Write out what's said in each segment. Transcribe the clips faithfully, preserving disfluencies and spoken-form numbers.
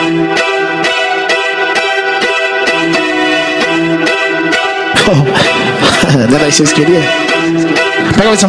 Não era isso que vocês queriam? Pega a visão.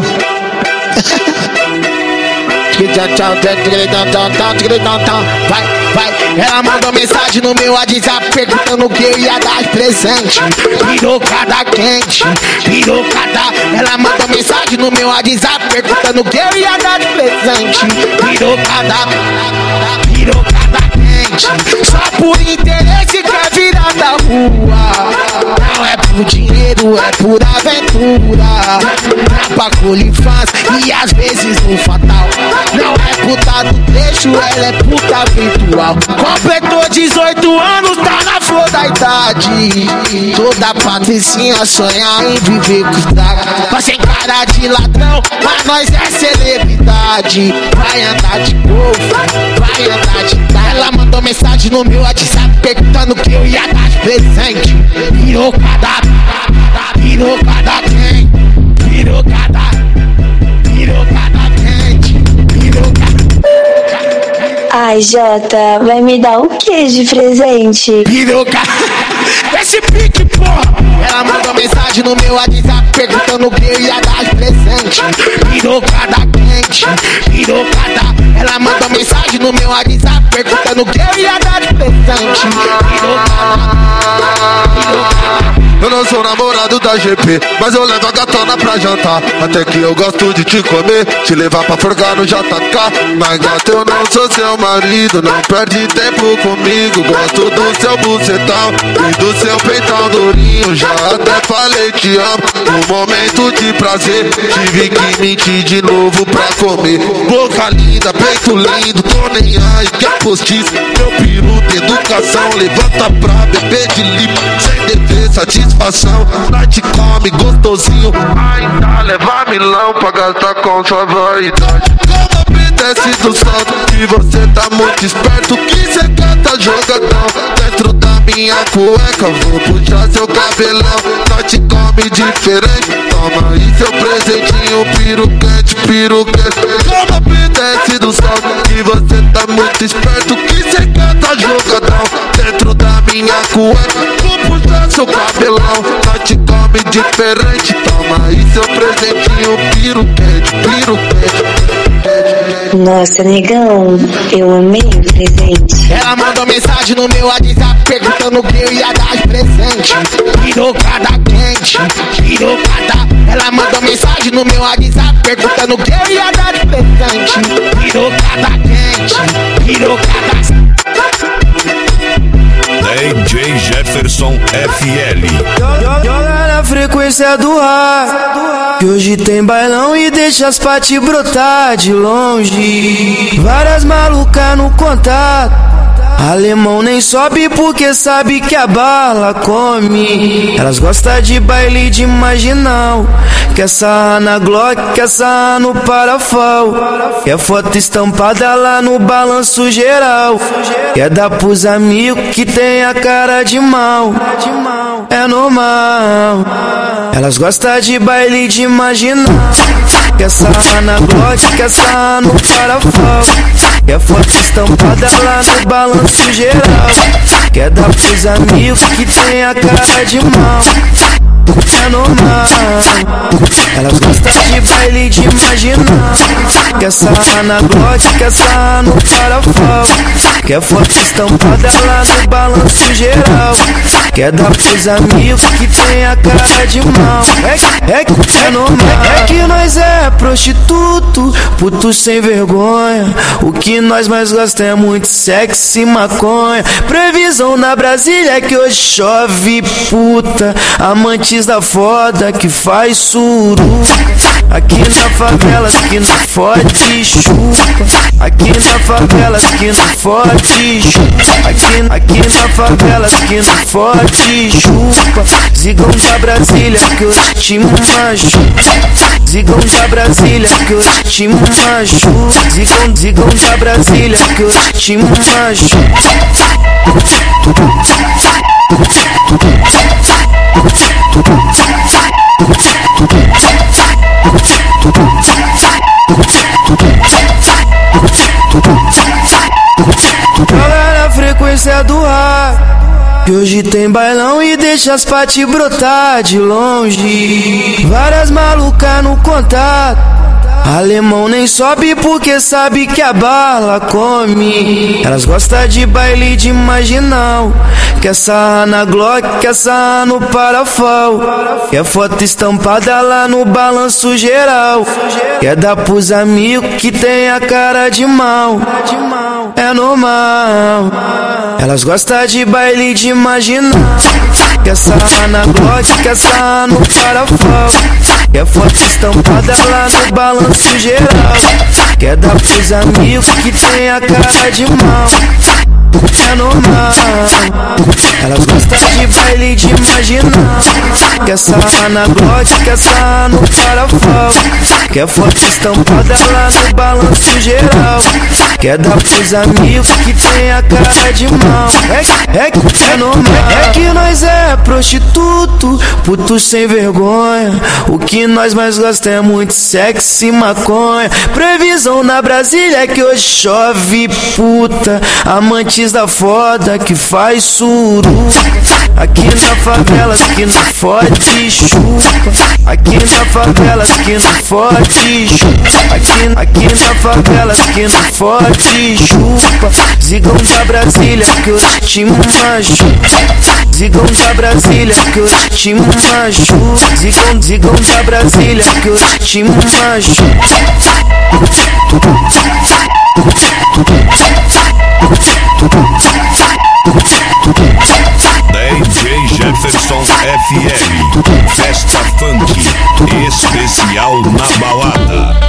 Vai, vai. Ela mandou mensagem no meu WhatsApp perguntando o que eu ia dar de presente. Pirocada quente, pirocada. Ela mandou mensagem no meu WhatsApp perguntando o que eu ia dar de presente. Pirocada, pirocada quente. Só por interesse quer virar da rua. Não é por dinheiro, é por aventura. Pra colifaz e às vezes no fatal. Não é puta do trecho, ela é puta virtual. Completou dezoito anos, tá na flor da idade. Toda patricinha sonha em viver com os dragos. Mas sem cara de ladrão, mas nós é celebridade. Vai andar de golfe, vai andar de carro. Ela mandou mensagem no meu WhatsApp perguntando que eu ia dar de presente. Pirocada, pirocada quente, pirocada, pirocada quente, pirocada. Ai, Jota, vai me dar o que de presente? Piroca, esse pique, porra. Ela mandou mensagem no meu WhatsApp perguntando o que eu ia dar de presente. Pirocada quente, pirocada. Ela mandou mensagem no meu WhatsApp perguntando o que eu ia dar de presente. Pirocada, pirocada. Eu não sou namorado da G P, mas eu levo a gatona pra jantar. Até que eu gosto de te comer, te levar pra forgar no J K. Mas gata, eu não sou seu marido, não perde tempo comigo. Gosto do seu bucetão e do seu peitão durinho. Já até falei te amo, no momento de prazer tive que mentir de novo pra comer. Boca linda, peito lindo, tô nem aí, quer postiço. Meu peru de educação, levanta pra beber de limpo. Sem dever, satisfação. Nós te come gostosinho, ainda leva milão pra gastar com sua vaidade. Como obedece do salto que você tá muito esperto, que cê canta jogadão. Dentro da minha cueca vou puxar seu cabelão. Nós te come diferente, toma aí seu presentinho. Piruquete, piruquete. Como obedece do salto que você tá muito esperto, que cê canta jogadão. Dentro da minha cueca vou puxar seu cabelão. Nós te come diferente, toma aí seu presentinho. Piruquete, piruquete. Nossa, negão, eu amei o presente. Ela mandou mensagem no meu WhatsApp perguntando o que eu ia dar de presente. Pirocada quente, pirocada. Ela mandou mensagem no meu WhatsApp perguntando o que eu ia dar de presente. Pirocada quente, pirocada. D J Jefferson F L. Joga na frequência do ar, que hoje tem bailão e deixa as paty brotar de longe. Várias malucas no contato, alemão nem sobe porque sabe que a bala come. Elas gostam de baile de marginal, quer sarrar na Glock, quer sarrar no parafal. Quer foto estampada lá no balanço geral, quer dar pros amigos que tem a cara de mal. É normal, elas gostam de baile de marginal, quer sarrar na Glock, quer sarrar no parafal. Quer foto estampada lá no balanço geral, quer dar pros amigos que tem a cara de mal. É normal, elas gostam de baile de marginal, quer sarrar na Glock, quer sarrar no parafal. Quer foto estampada lá no balanço geral, quer dar pros amigos que tem a cara de mal. É, é, é normal, é que nós é prostituto, puto sem vergonha. O que nós mais gostamos é muito sexo e maconha. Previsão na Brasília é que hoje chove puta, amantes da foda que faz suruca. Aqui na favela que não fode chupa, aqui na favela que não fode chupa, aqui, aqui na favela que não fode chupa. Zigão da Brasília que hoje te machuca, zigão da Brasília que hoje te machuca, zigão, zigão da Brasília que hoje te machuca. Joga na frequência frequência do ar, que hoje tem bailão e deixa as paty brotar de longe. Várias malucas no contato, alemão nem sobe porque sabe que a bala come. Elas gostam de baile de marginal, quer sarrar na Glock, quer sarrar no parafal, quer foto estampada lá no balanço geral, quer dar pros amigos que tem a cara de mal. É normal. Elas gostam de baile de marginal, quer sarrar na Glock, quer sarrar no parafal, quer foto estampada lá no balanço geral, quer dar pros amigos que tem a cara de mal. É normal. Elas gostam de baile de marginal, quer sarrar na Glock, quer sarrar no parafal, quer foto estampada lá no balanço geral, quer dar pros amigos que tem a cara de mal. É, é, é normal. É que nós é prostituto, puto sem vergonha. O que nós mais gostamos é muito sexo e maconha. Previsão na Brasília é que hoje chove puta, amantes da foda que faz suruba. Aqui na favela que não fode chupa, aqui na favela que não fode chupa, aqui, aqui na favela que não fode chupa. Zigão da Brasília que hoje te machuca, zigão da Brasília que hoje te machuca, zigão, zigão da Brasília que hoje te machuca. D J Jefferson F L, festa funk especial na balada.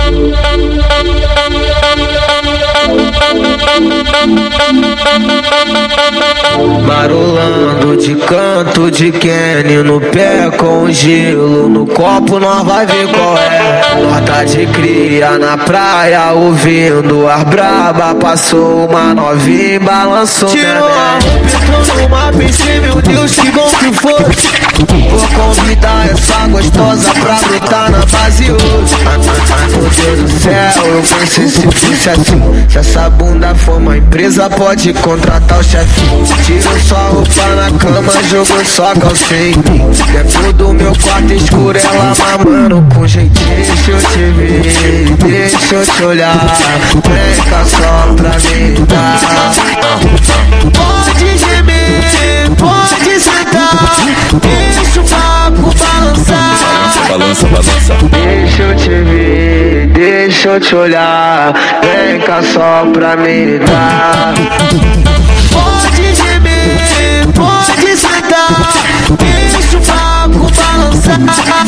Marolando de canto de Kenny no pé com gelo no copo, nós vai ver qual é. Rota de cria na praia ouvindo as braba, passou uma novinha e balançou minha neck. Tirou numa piscina, meu Deus, que bom que fosse. Vou convidar essa gostosa pra brotar na base hoje. Ai, meu Deus do céu, eu pensei se fosse assim. Se essa bunda for uma empresa, pode contratar o chefinho. Tirou sua roupa na cama, jogou só calcinha em mim. Dentro do meu quarto escuro, ela mamando com jeitinho. Deixa eu te ver, deixa eu te olhar, vem cá só pra me dar. Pode gemer, pode sentar, deixa o papo balançar. Balança, balança. Deixa eu te ver, deixa eu te olhar, vem cá só pra me dar. Pode gemer, pode sentar, deixa o papo balançar.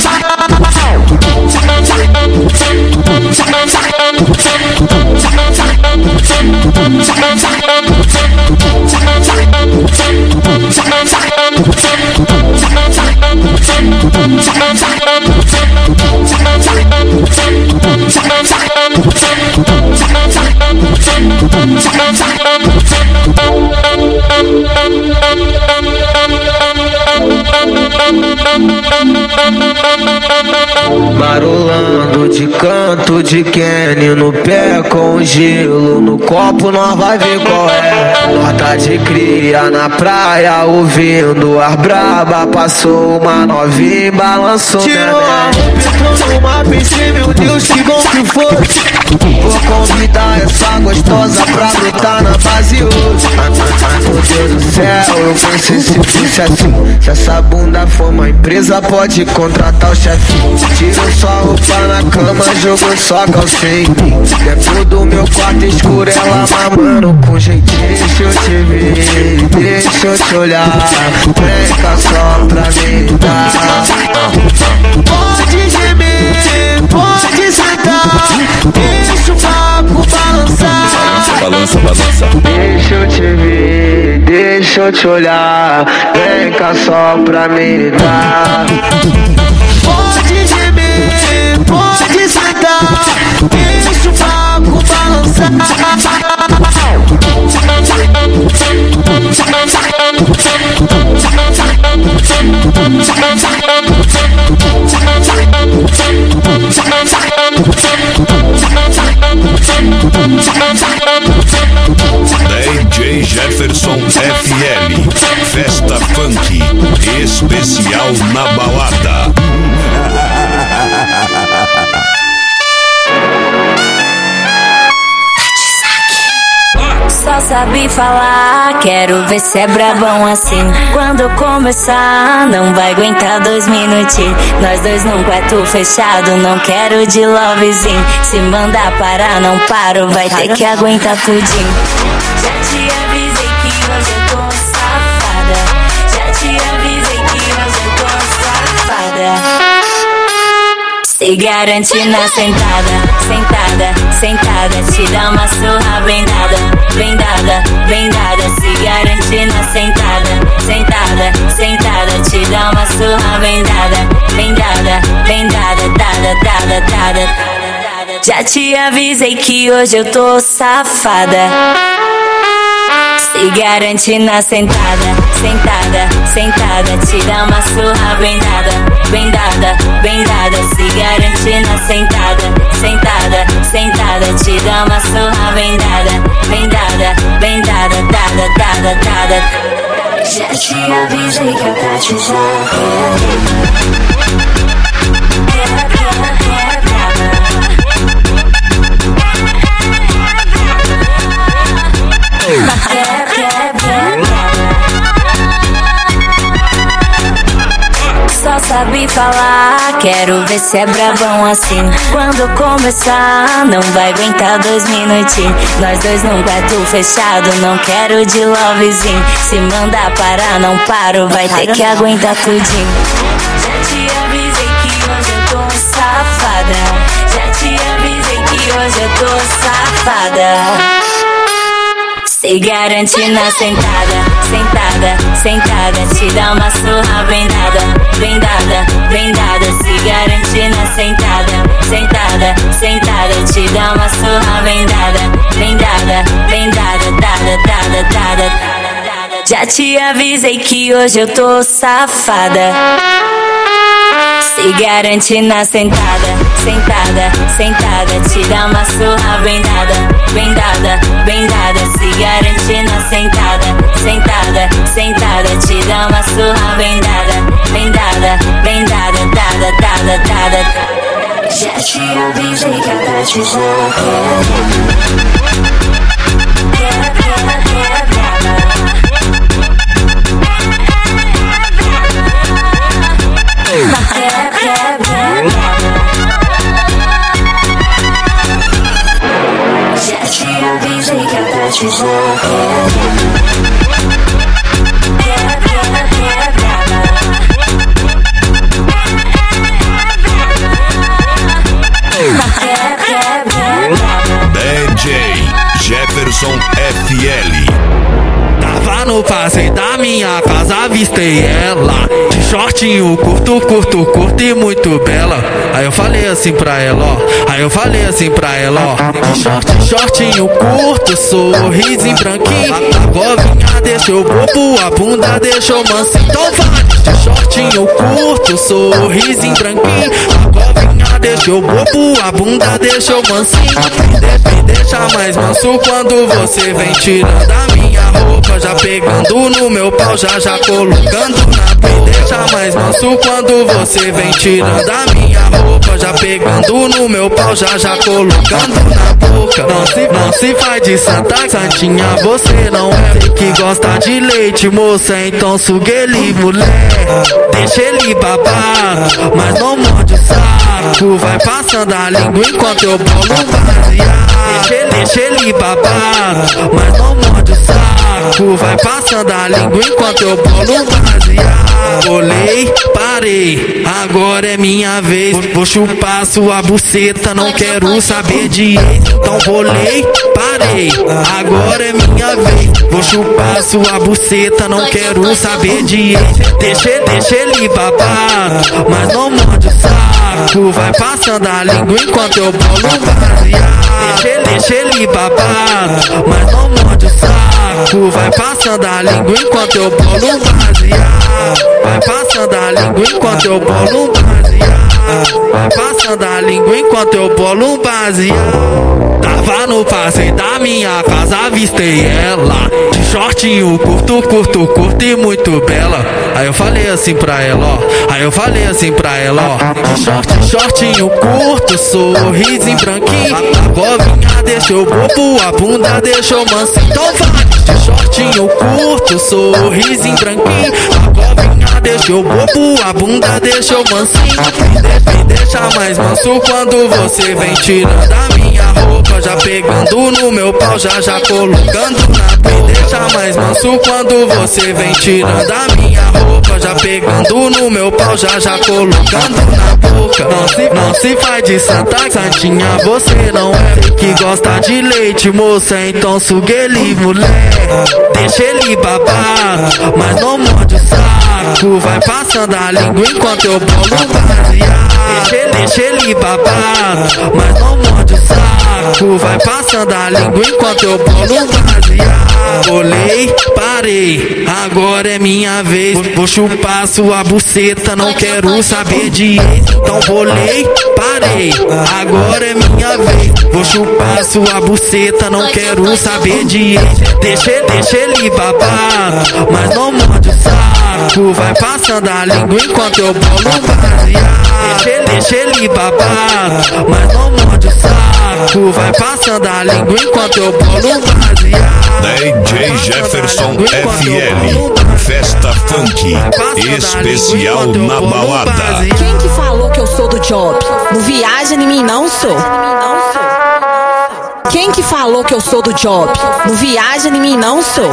Marolando de canto de Kenny no pé com gelo no copo, nós vai ver qual é. Rota de cria na praia ouvindo as braba, passou uma novinha e balançou minha neck. Tirou numa piscina, meu Deus, que bom que fosse. Vou convidar essa gostosa pra brotar na base hoje. Ai, meu Deus do céu, eu pensei se fosse assim. Se essa bunda for uma empresa, pode contratar o chefinho. Tirou sua roupa na cama, jogou só calcinha em mim. Dentro do meu quarto escuro, ela mamando com jeitinho. Deixa eu te ver, deixa eu te olhar, vem cá só pra me dar. Pode gemer, pode sentar, deixa o papo balançar. Balança, balança. Deixa eu te ver, deixa eu te olhar, vem cá só pra me dar. Pode gemer, pode sentar, deixa o papo balançar. D J Jefferson Jefferson F L, festa funk especial na balada. Só sabe falar, quero ver se é brabão assim. Quando começar, não vai aguentar dois minutinhos. Nós dois num quarto fechado, não quero de lovezinho. Se mandar parar, não paro, vai ter que aguentar tudinho. Já te avisei que hoje eu tô safada. Já te avisei que hoje eu tô safada. Se garante na sentada, sentada, sentada. Te dá uma surra bem dada, bem dada, bem dada. Se garante na sentada, sentada, sentada. Te dá uma surra bem dada, bem dada, bem dada, dada, dada, dada. Já te avisei que hoje eu tô safada. Se garante na sentada, sentada, sentada. Te dá uma surra bem dada, bem dada, bem dada. Se garante na sentada, sentada, sentada. Te dá uma surra bem dada, bem dada, bem dada, dada, dada, dada. Já te avisei que eu tá te Só sabe falar, quero ver se é brabão assim. Quando começar, não vai aguentar dois minutinhos. Nós dois num quarto fechado, não quero de lovezinho. Se mandar parar, não paro, vai ter que aguentar tudinho. Já te avisei que hoje eu tô safada. Já te avisei que hoje eu tô safada. Se garante na sentada, sentada, sentada. Te dá uma surra bem dada, bem dada, bem dada. Se garante na sentada, sentada, sentada. Te dá uma surra bem dada, bem dada, bem dada, dada, dada, dada. Já te avisei que hoje eu tô safada. Se garante na sentada, sentada, sentada. Te dá uma surra bem dada, bem dada, bem dada. Se garante na sentada, sentada, sentada. Te dá uma surra bem dada, bem dada, bem dada, dada, dada, dada. Já te avisei que a Tati Já te avisei que a Tati D J Jefferson F L. Tava no passeio da minha casa, avistei ela de shortinho curto, curto, curto e muito bela. Aí eu falei assim pra ela, ó. Aí eu falei assim pra ela, ó. De short, shortinho curto, sorrisinho branquinho. A govinha deixou bobo, a bunda deixou mansinho. Então vai, de shortinho curto, sorrisinho branquinho. A govinha deixou bobo, a bunda deixou mansinho. Me deixa mais manso quando você vem tirando a minha roupa, já pegando no meu pau, já já colocando na. Me deixa mais manso quando você vem tirando a minha roupa, já pegando no meu pau, já já colocando na boca. Não se, não se faz de santa, santinha, você não é. Sei que gosta de leite, moça, então suga ele, mulher. Deixa ele babar, mas não morde o saco. Vai passando a língua enquanto eu bolo baseado. Deixa ele babar, mas não morde o saco. Vai passando a língua enquanto eu bolo baseado. Olhei, parei, agora é minha vez. Vou chupar sua buceta, não quero saber de ex. Então bolei, parei, agora é minha vez. Vou chupar sua buceta, não quero saber de ex. Deixa, deixa ele babar, mas não morde o saco. saco. Vai passando a língua enquanto eu bolo um baseado. Deixa ele, deixa ele babado, mas não morde o saco. Vai passando a língua enquanto eu bolo um baseado. Vai passando a língua enquanto eu bolo um baseado. Vai passando a língua enquanto eu bolo um baseado. Tava no passeio da minha casa, avistei ela de shortinho curto, curto, curto e muito bela. Aí eu falei assim pra ela, ó. Aí eu falei assim pra ela, ó. De short, shortinho curto, sorrisinho branquinho. A bovinha deixou bobo, a bunda deixou mansinho. Então vai, de shortinho curto, sorrisinho branquinho. A bovinha deixou bobo, a bunda deixou mansinho. Me deixa mais manso quando você vem tirando a minha roupa, já pegando no meu pau, já já colocando na boca. Me deixa mais manso quando você vem tirando a minha roupa, já pegando no meu pau, já já colocando na boca. Não se, não se faz de santa, santinha você não é. Que gosta de leite, moça, então suga ele, mulher. Deixa ele babar, mas não morde o saco. Vai passando a língua enquanto eu bolo um baseado. Deixa ele, deixa ele babar, mas não morde o saco. Vai passando a língua enquanto eu bolo um baseado. Bolei, parei, agora é minha vez. Vou chupar sua buceta, não quero saber de ex. Então bolei, parei, agora é minha vez. Vou chupar sua buceta, não quero saber de ex. Deixa, deixa ele babar, mas não morde o saco. Vai passando a língua enquanto eu bolo um baseado. Deixa, deixa ele babar, mas não morde o saco. Vai passando a língua enquanto eu bolo um baseado. D J Jefferson F L, festa funk especial na balada. Quem que falou que eu sou do job? Não viaja em mim, não sou. Quem que falou que eu sou do job? Não viaja em mim, não sou.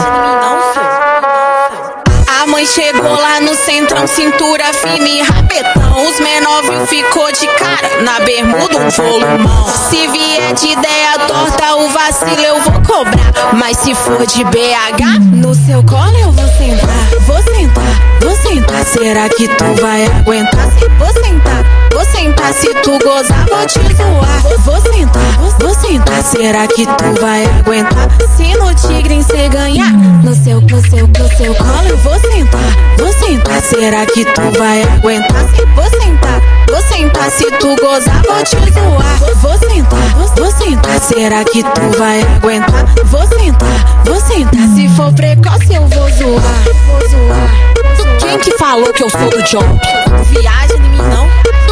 A mãe chegou lá no centrão, cintura fina e rapetão. Os menor viu, ficou de cara, na bermuda um volumão. Se vier de ideia torta, o vacilo eu vou cobrar. Mas se for de B H, no seu colo eu vou sentar. Vou sentar, vou sentar, será que tu vai aguentar? Vou sentar, vou sentar, se tu gozar vou te zoar. Vou sentar, vou sentar, será que tu vai aguentar? Se no tigre cê ganhar, no seu, no seu, no seu colo eu vou sentar. Vou sentar, será que tu vai aguentar? Vou sentar, vou sentar, se tu gozar vou te zoar. Vou sentar, vou sentar, será que tu vai aguentar? Vou sentar, vou sentar, se for precoce eu vou zoar. Vou zoar. Quem que falou que eu sou do job? Viaja em mim não.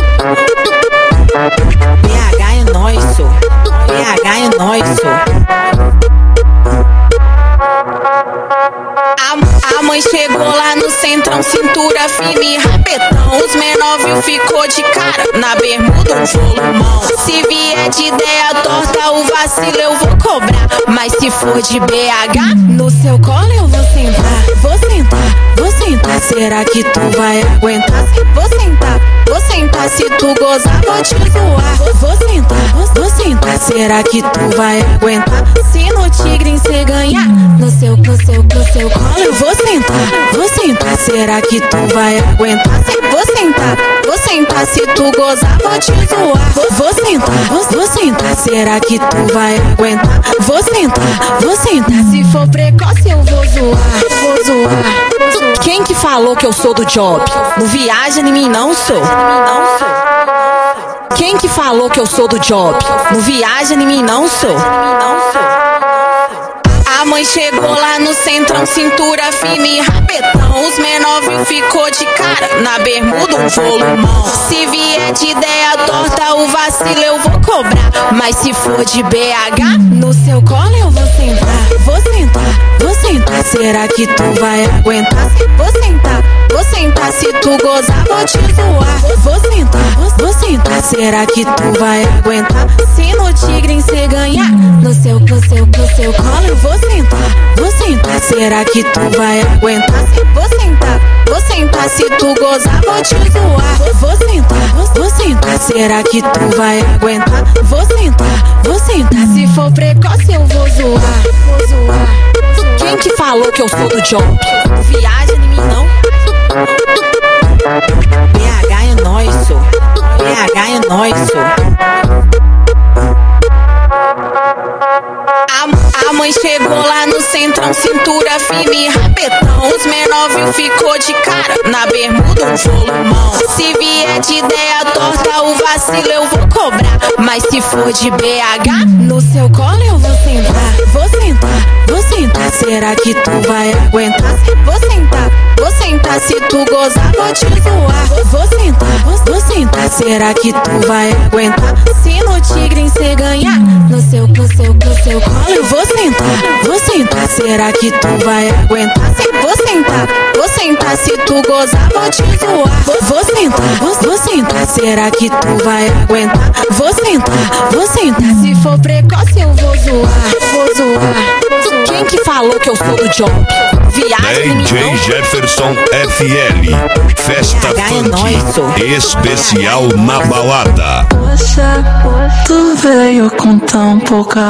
B H é nóis, sou. B H é nóis, sou. A, a mãe chegou lá no centrão, cintura fina e rapetão. Os menor viu, ficou de cara, na bermuda um volumão. Se vier de ideia torta, o vacilo eu vou cobrar. Mas se for de B H, no seu colo eu vou sentar. Vou sentar, vou sentar, será que tu vai aguentar? Vou sentar, vou sentar, se tu gozar vou te zoar. Vou sentar, vou sentar, será que tu vai aguentar? Se no tigre cê ganhar, no seu, no seu, no seu colo eu vou sentar. Vou sentar, será que tu vai aguentar? Vou sentar, vou sentar, se tu gozar vou te zoar. Vou sentar, vou, vou sentar, será que tu vai aguentar? Vou sentar, vou sentar, se for precoce eu vou zoar. Vou zoar. Quem que falou que eu sou do job? Não viaja em mim, não sou. Quem que falou que eu sou do job? Não viaja em mim, não sou. A mãe chegou lá no centrão, cintura fina e rapetão. Os menor viu, ficou de cara, na bermuda um volumão. Se vier de ideia torta, o vacilo eu vou cobrar. Mas se for de B H, no seu colo eu vou sentar. Vou sentar, vou sentar, será que tu vai aguentar? Vou sentar, vou sentar, se tu gozar vou te zoar. Vou sentar, vou sentar, será que tu vai aguentar? Se no tigre cê ganhar, no seu, no seu, no seu colo eu vou sentar. Vou sentar, será que tu vai aguentar? Vou sentar, vou sentar, se tu gozar vou te zoar. Vou sentar, vou sentar, será que tu vai aguentar? Vou sentar, vou sentar, se for precoce eu vou zoar. Vou zoar. Quem que falou que eu sou do job? Viaja em mim não. B H é nóis, sou. B B H é nóis, A, a mãe chegou lá no centrão, cintura firme, rapetão. Os menor viu, ficou de cara, na bermuda um volumão. Se vier de ideia torta, o vacilo eu vou cobrar. Mas se for de B H, no seu colo eu vou sentar. Vou sentar, vou sentar, será que tu vai aguentar? Vou sentar, vou sentar, se tu gozar vou te zoar. Vou sentar, vou, vou sentar, será que tu vai aguentar? Se no tigre cê ganhar, no seu, no seu, no seu colo eu vou sentar. Vou sentar, será que tu vai aguentar? Se vou sentar, vou sentar, se tu gozar vou te zoar. Vou, vou sentar, vou, vou sentar, será que tu vai aguentar? Vou sentar, vou sentar, se for precoce eu vou zoar. Vou zoar. Quem que falou que eu sou do job? Viagem, D J Jefferson F L, Festa Funk especial na balada. Poxa, tu veio com tão pouca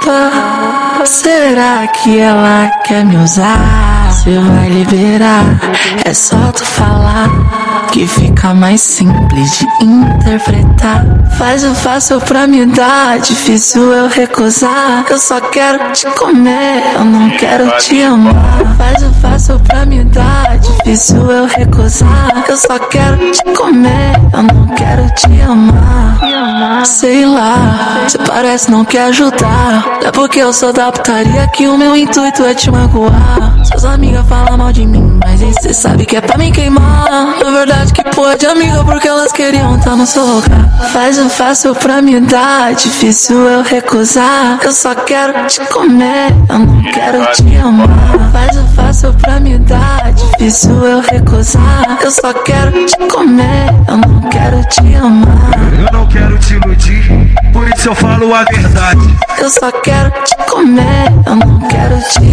roupa. Será que ela quer me usar? Você vai liberar, é só tu falar que fica mais simples de interpretar. Faz o fácil pra me dar, difícil eu recusar. Eu só quero te comer, eu não quero te amar. Faz o fácil pra me dar, difícil eu recusar. Eu só quero te comer, eu não quero te amar. Sei lá, cê parece não quer ajudar. É porque eu sou da putaria que o meu intuito é te magoar. Suas amigas falam mal de mim, mas aí cê sabe que é pra me queimar. Na verdade que porra de amiga, porque elas queriam tá no seu lugar. Faz o fácil pra me dar, difícil eu recusar. Eu só quero te comer, eu não quero te amar. Faz o fácil pra me dar, difícil eu recusar. Eu só quero te comer, eu não quero te amar. Eu não quero te iludir, por isso eu falo a verdade. Eu só quero te comer, eu não quero te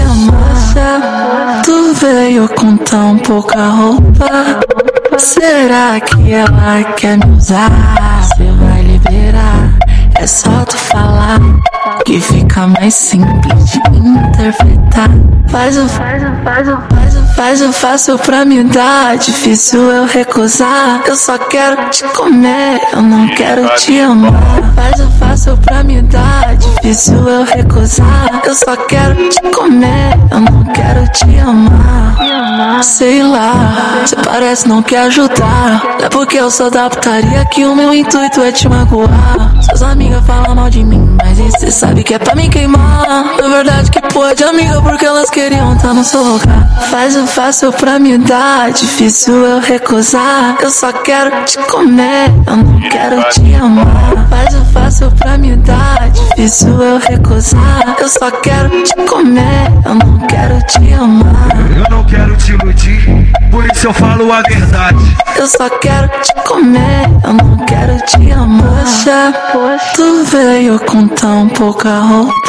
amar. Tu veio com tão pouca roupa. Será que ela quer me usar? Você vai liberar, é só tu falar que fica mais simples de interpretar. Faz o, faz o, faz o, faz o, faz o fácil pra me dar, difícil eu recusar. Eu só quero te comer, eu não quero te amar. Faz o fácil pra me dar, difícil eu recusar. Eu só quero te comer, eu não quero te amar. Sei lá, cê parece não quer ajudar. É porque eu sou da putaria que o meu intuito é te magoar. Suas amigas falam mal de mim, mas aí cê sabe que é pra me queimar. Na verdade que porra de amiga, porque elas queriam tá no seu lugar. Faz o fácil pra me dar, difícil eu recusar. Eu só quero te comer, eu não quero te amar. Faz o fácil pra me dar, difícil eu recusar. Eu só quero te comer, eu não quero te amar. Eu não quero te iludir, por isso eu falo a verdade. Eu só quero te comer, eu não quero te amar. Poxa, tu veio com tão pouca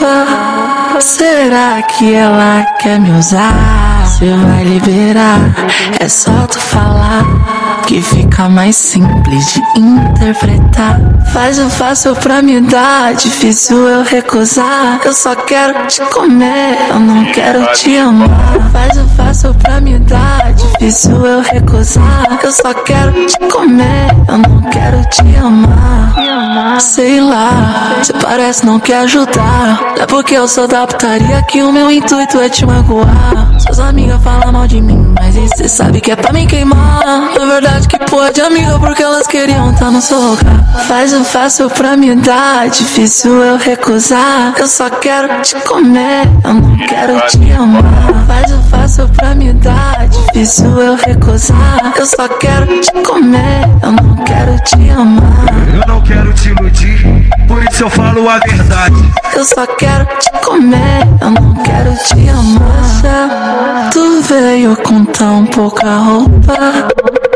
roupa. Será que ela quer me usar? Você vai liberar, é só tu falar que fica mais simples de interpretar. Faz o fácil pra me dar, difícil eu recusar. Eu só quero te comer, eu não quero te amar. Faz o fácil pra me dar, difícil eu recusar. Eu só quero te comer, eu não quero te amar. Sei lá, cê parece não quer ajudar. É porque eu sou da putaria que o meu intuito é te magoar. Suas amigas falam mal de mim, mas aí cê sabe que é pra me queimar. Na verdade que porra de amiga, porque elas queriam tá no seu lugar. Faz o fácil pra me dar, difícil eu recusar. Eu só quero te comer, eu não quero te amar. Faz o fácil pra me dar, difícil eu recusar. Eu só quero te comer, eu não quero te amar. Eu não quero te iludir, por isso eu falo a verdade. Eu só quero te comer, eu não quero te amar. Tu veio com tão pouca roupa.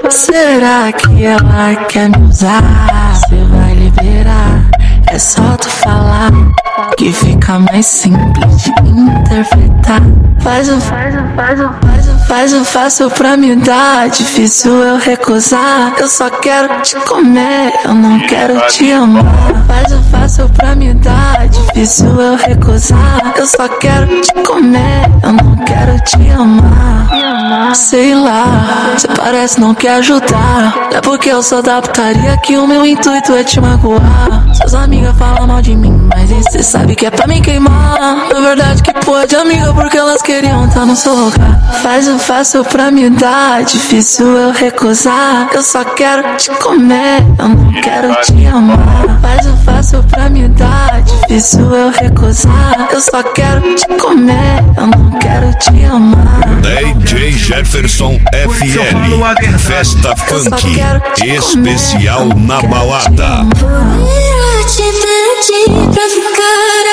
Será que ela quer me usar? Você vai liberar, é só tu falar que fica mais simples de interpretar. Faz o, faz o, faz o, faz o, faz o fácil pra me dar, difícil eu recusar. Eu só quero te comer, eu não quero te amar. Faz o fácil pra me dar, difícil eu recusar. Eu só quero te comer, eu não quero te amar. Sei lá, cê parece não quer ajudar. É porque eu sou da putaria que o meu intuito é te magoar. Suas amigas falam mal de mim, mas cê sabe que é pra me queimar. Na verdade que pode, amiga, porque elas queriam estar no seu lugar. Faz o fácil pra me dar, difícil eu recusar. Eu só quero te comer, eu não quero te amar. Faz o fácil pra me dar, difícil eu recusar. Eu só quero te comer, eu não quero te amar. D J Jefferson F L, festa funk, especial na balada. Eu te pedi pra ficar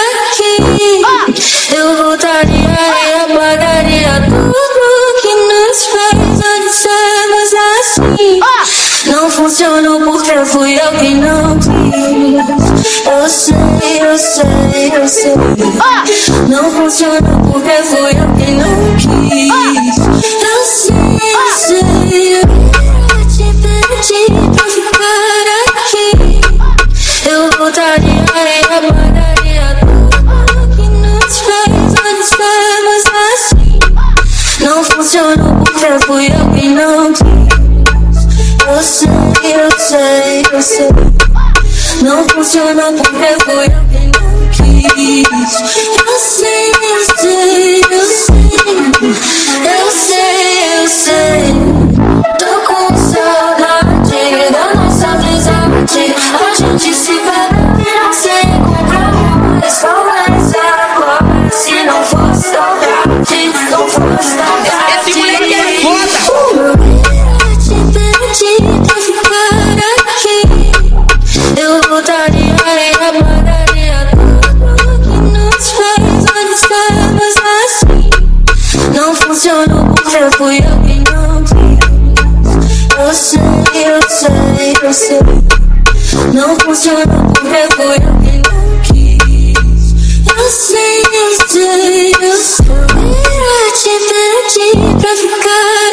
aqui. Eu voltaria e apagaria tudo que nos fez antes sermos assim. Não funcionou porque fui eu que não quis. Eu sei, eu sei, eu sei. Não funcionou porque fui eu que não quis. Eu sei, eu sei. Eu te pedi pra ficar aqui. Eu voltaria e apagaria tudo que nos fez antes sermos assim. Não funcionou porque fui eu que não quis. Eu sei, eu sei, eu sei. Não funcionou porque fui eu que não quis. Eu sei, eu sei, eu sei. Eu sei, eu sei. Tô com saudade da nossa amizade. A gente se perde e não se encontra mais. Começa agora. Se não fosse saudade, não fosse saudade. Esse moleque é foda. Eu te pedi pra ficar aqui. Eu voltaria e apagaria tudo que nos fez antes sermos assim. Não funcionou porque fui eu que não quis. Eu sei, eu sei, eu sei. Não funcionou porque fui eu que não quis. Eu sei, eu sei, eu sei. Eu te pedi pra ficar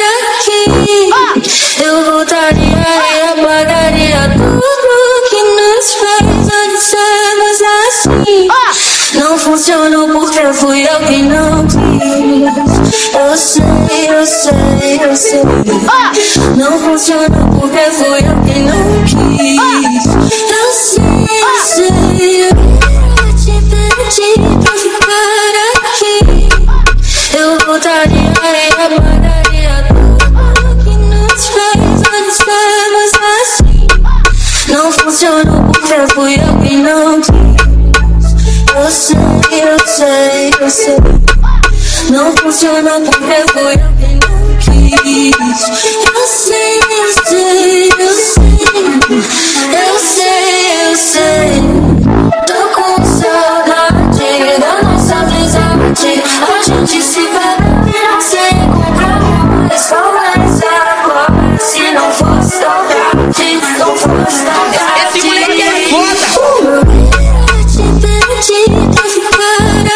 aqui. Eu voltaria e apagaria tudo que nos fez antes sermos assim. Não funcionou porque fui eu que não quis. Eu sei, eu sei, eu sei. Não funcionou porque fui eu que não quis. Eu sei, eu sei. Eu te pedi pra ficar aqui. Eu voltaria e apagaria tudo que nos fez antes sermos assim. Não funcionou porque fui eu que não quis. Eu sei, eu sei, eu sei. Não funcionou porque fui eu que não quis. Eu sei, eu sei, eu sei. Eu sei, eu sei. Tô com saudade da nossa amizade. A gente se perde e não se encontra mais. Começa agora. Se não fosse saudade, não fosse saudade. Esse moleque é foda. Eu te pedi pra ficar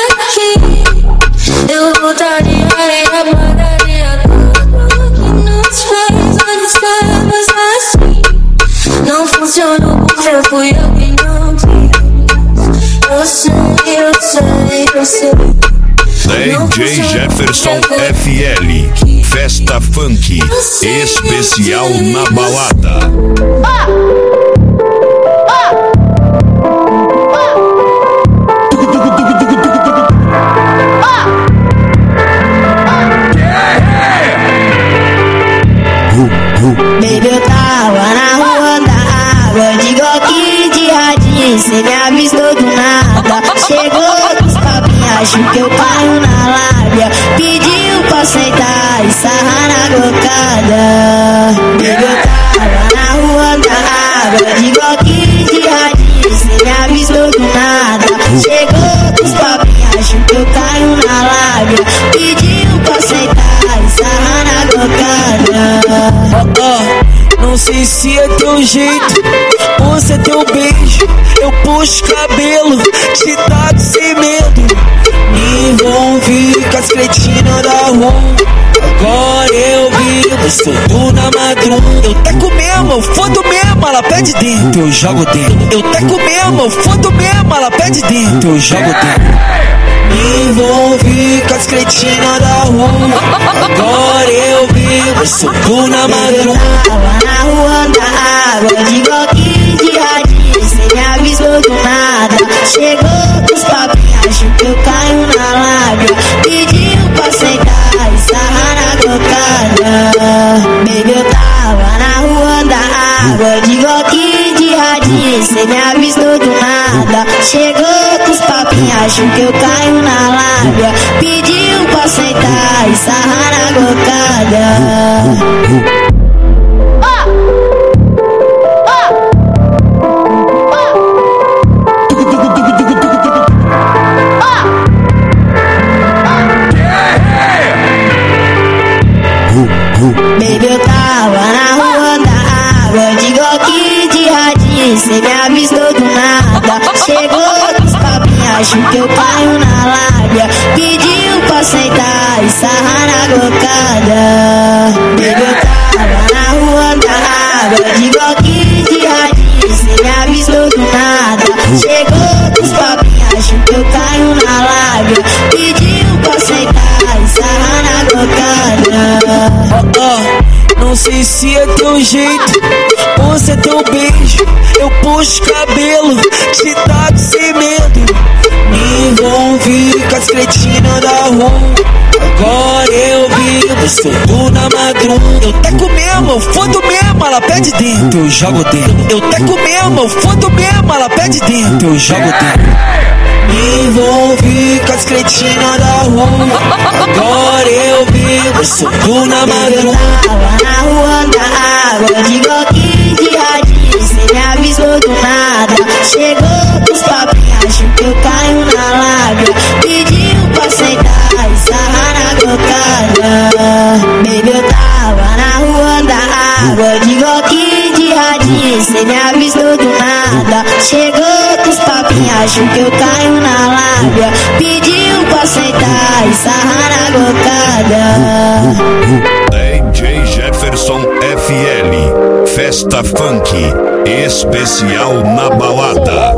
aqui. Eu voltaria e apagaria tudo que nos fez antes sermos assim. Não funcionou porque fui eu que não quis. Eu sei, eu sei, eu sei. D J Jefferson F L, festa funk, especial na balada. Baby, eu tava na rua da água, de Glock de radinho, cê me avistou do nada. Chegou com os papinhos, acho que eu caio na lábia. Pediu pra sentar e sarrar na glocada. Baby, eu tava na rua da água, de Glock de radinho, cê me avistou do nada. Chegou com os papinhos, acho que eu caio na lábia. Pediu pra sentar e sarrar na glocada. Oh, oh, não sei se é teu jeito ou se é teu beijo. Eu puxo cabelo, te taco sem medo. Me envolvi com as cretinas da rua. Agora eu vivo, sou tu na madrugada. Eu teco mesmo, eu fodo mesmo, ela pede dentro, eu jogo dentro. Eu teco mesmo, eu fodo mesmo, ela pede dentro, eu jogo dentro. Me envolvi com as cretinas da rua. Agora eu vivo solto na madrugada. Tava na rua da água, de bloquinho de radinho, cê me avisou do nada. Chegou com os papinhos, achou que eu caio na lábia. Pediu pra sentar e sarrar na cocada. Baby, eu tava na rua da água, de bloquinho de radinho, cê me avisou do nada. Chegou com os papinhos, achou que eu caio na lábia. Pediu pra sentar e sarrar na cocada. Baby, eu tava na rua da água, de glock de radinho, cê me avisou do nada. Chegou com os papinhos, achou que eu caio na lábia. Pediu pra sentar e sarrar na cocada. Baby, eu tava na rua da água, de glock de radinho, cê me avisou do nada. Chegou com os papinhos, achou que eu caio na lábia. Pediu pra sentar e sarrar na cocada. Oh, oh, não sei se é teu jeito ou se é teu beijo. Eu puxo cabelo, te taco sem medo. Me envolvi com as cretinas da rua. Agora eu vivo solto na madrugada. Eu teco mesmo, eu fodo mesmo, ela pede dentro, eu jogo dentro. Eu teco mesmo, eu fodo mesmo, ela pede dentro, eu jogo dentro. Me envolvi com as cretinas da rua. Agora eu vivo solto na madrugada. Tava na rua da água, de bloquinho de radinho, cê me avisou do nada. Chegou com os papinhos, achou que eu caio na lábia. Pediu pra sentar e sarrar na cocada. Baby, eu tava na rua da água, de bloquinho de radinho, cê me avisou do nada. Chegou com os papinhos, achou que eu caio na lábia. Pediu pra sentar e sarrar na cocada. D J Jefferson F L, Festa Funk, especial na balada.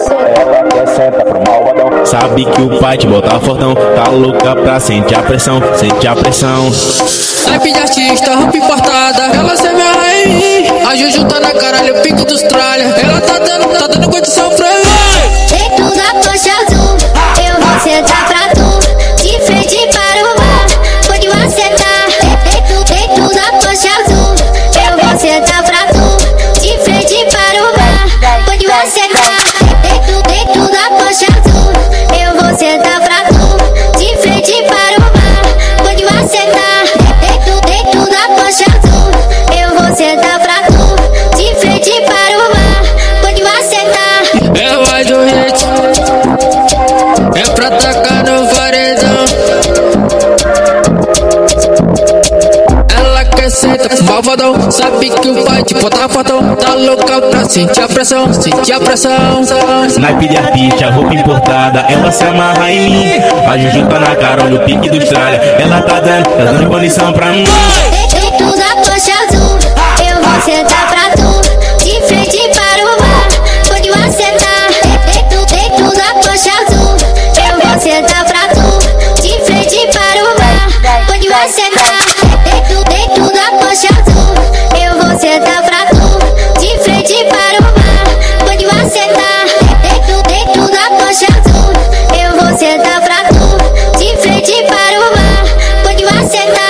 Sabe que o pai te bota fortão, tá louca pra sentir a pressão, sentir a pressão. Type de artista, roupa importada, ela se amarra em mim. A Juju tá na caralho, o pico dos tralha. Ela tá dando, tá dando condição pra mim. Dentro da Porsche azul, eu vou sentar pra tu. De frente para o bar, pode acertar. Dentro, dentro da Porsche azul, eu vou sentar pra tu. De frente para o bar, pode acertar. Dentro, dentro da Porsche azul, eu vou sentar pra tu. De frente para o bar, pode acertar. Dentro, dentro da Porsche azul, eu vou sentar pra tu. De frente para o bar, pode acertar. É mais um hit, é pra tacar no paredão. Ela quer sentar malvadão, sabe que o pai te bota fatão. Tá louca pra sentir a pressão, sentir a pressão. Naipe de artista, roupa importada, ela se amarra em mim. A Juju tá na cara, olha o pique do tralha. Ela tá dando, tá dando condição pra mim. Dentro da Porsche azul, eu vou sentar pra tu. De frente para o bar, pode acertar. Dentro, dentro da Porsche azul, eu vou sentar pra tu. De frente para o bar, pode acertar. Dentro, dentro da Porsche azul, eu vou sentar pra tu. De frente para o bar, pode acertar. Dentro, dentro da Porsche azul, eu vou sentar pra tu. De frente para o bar, pode acertar.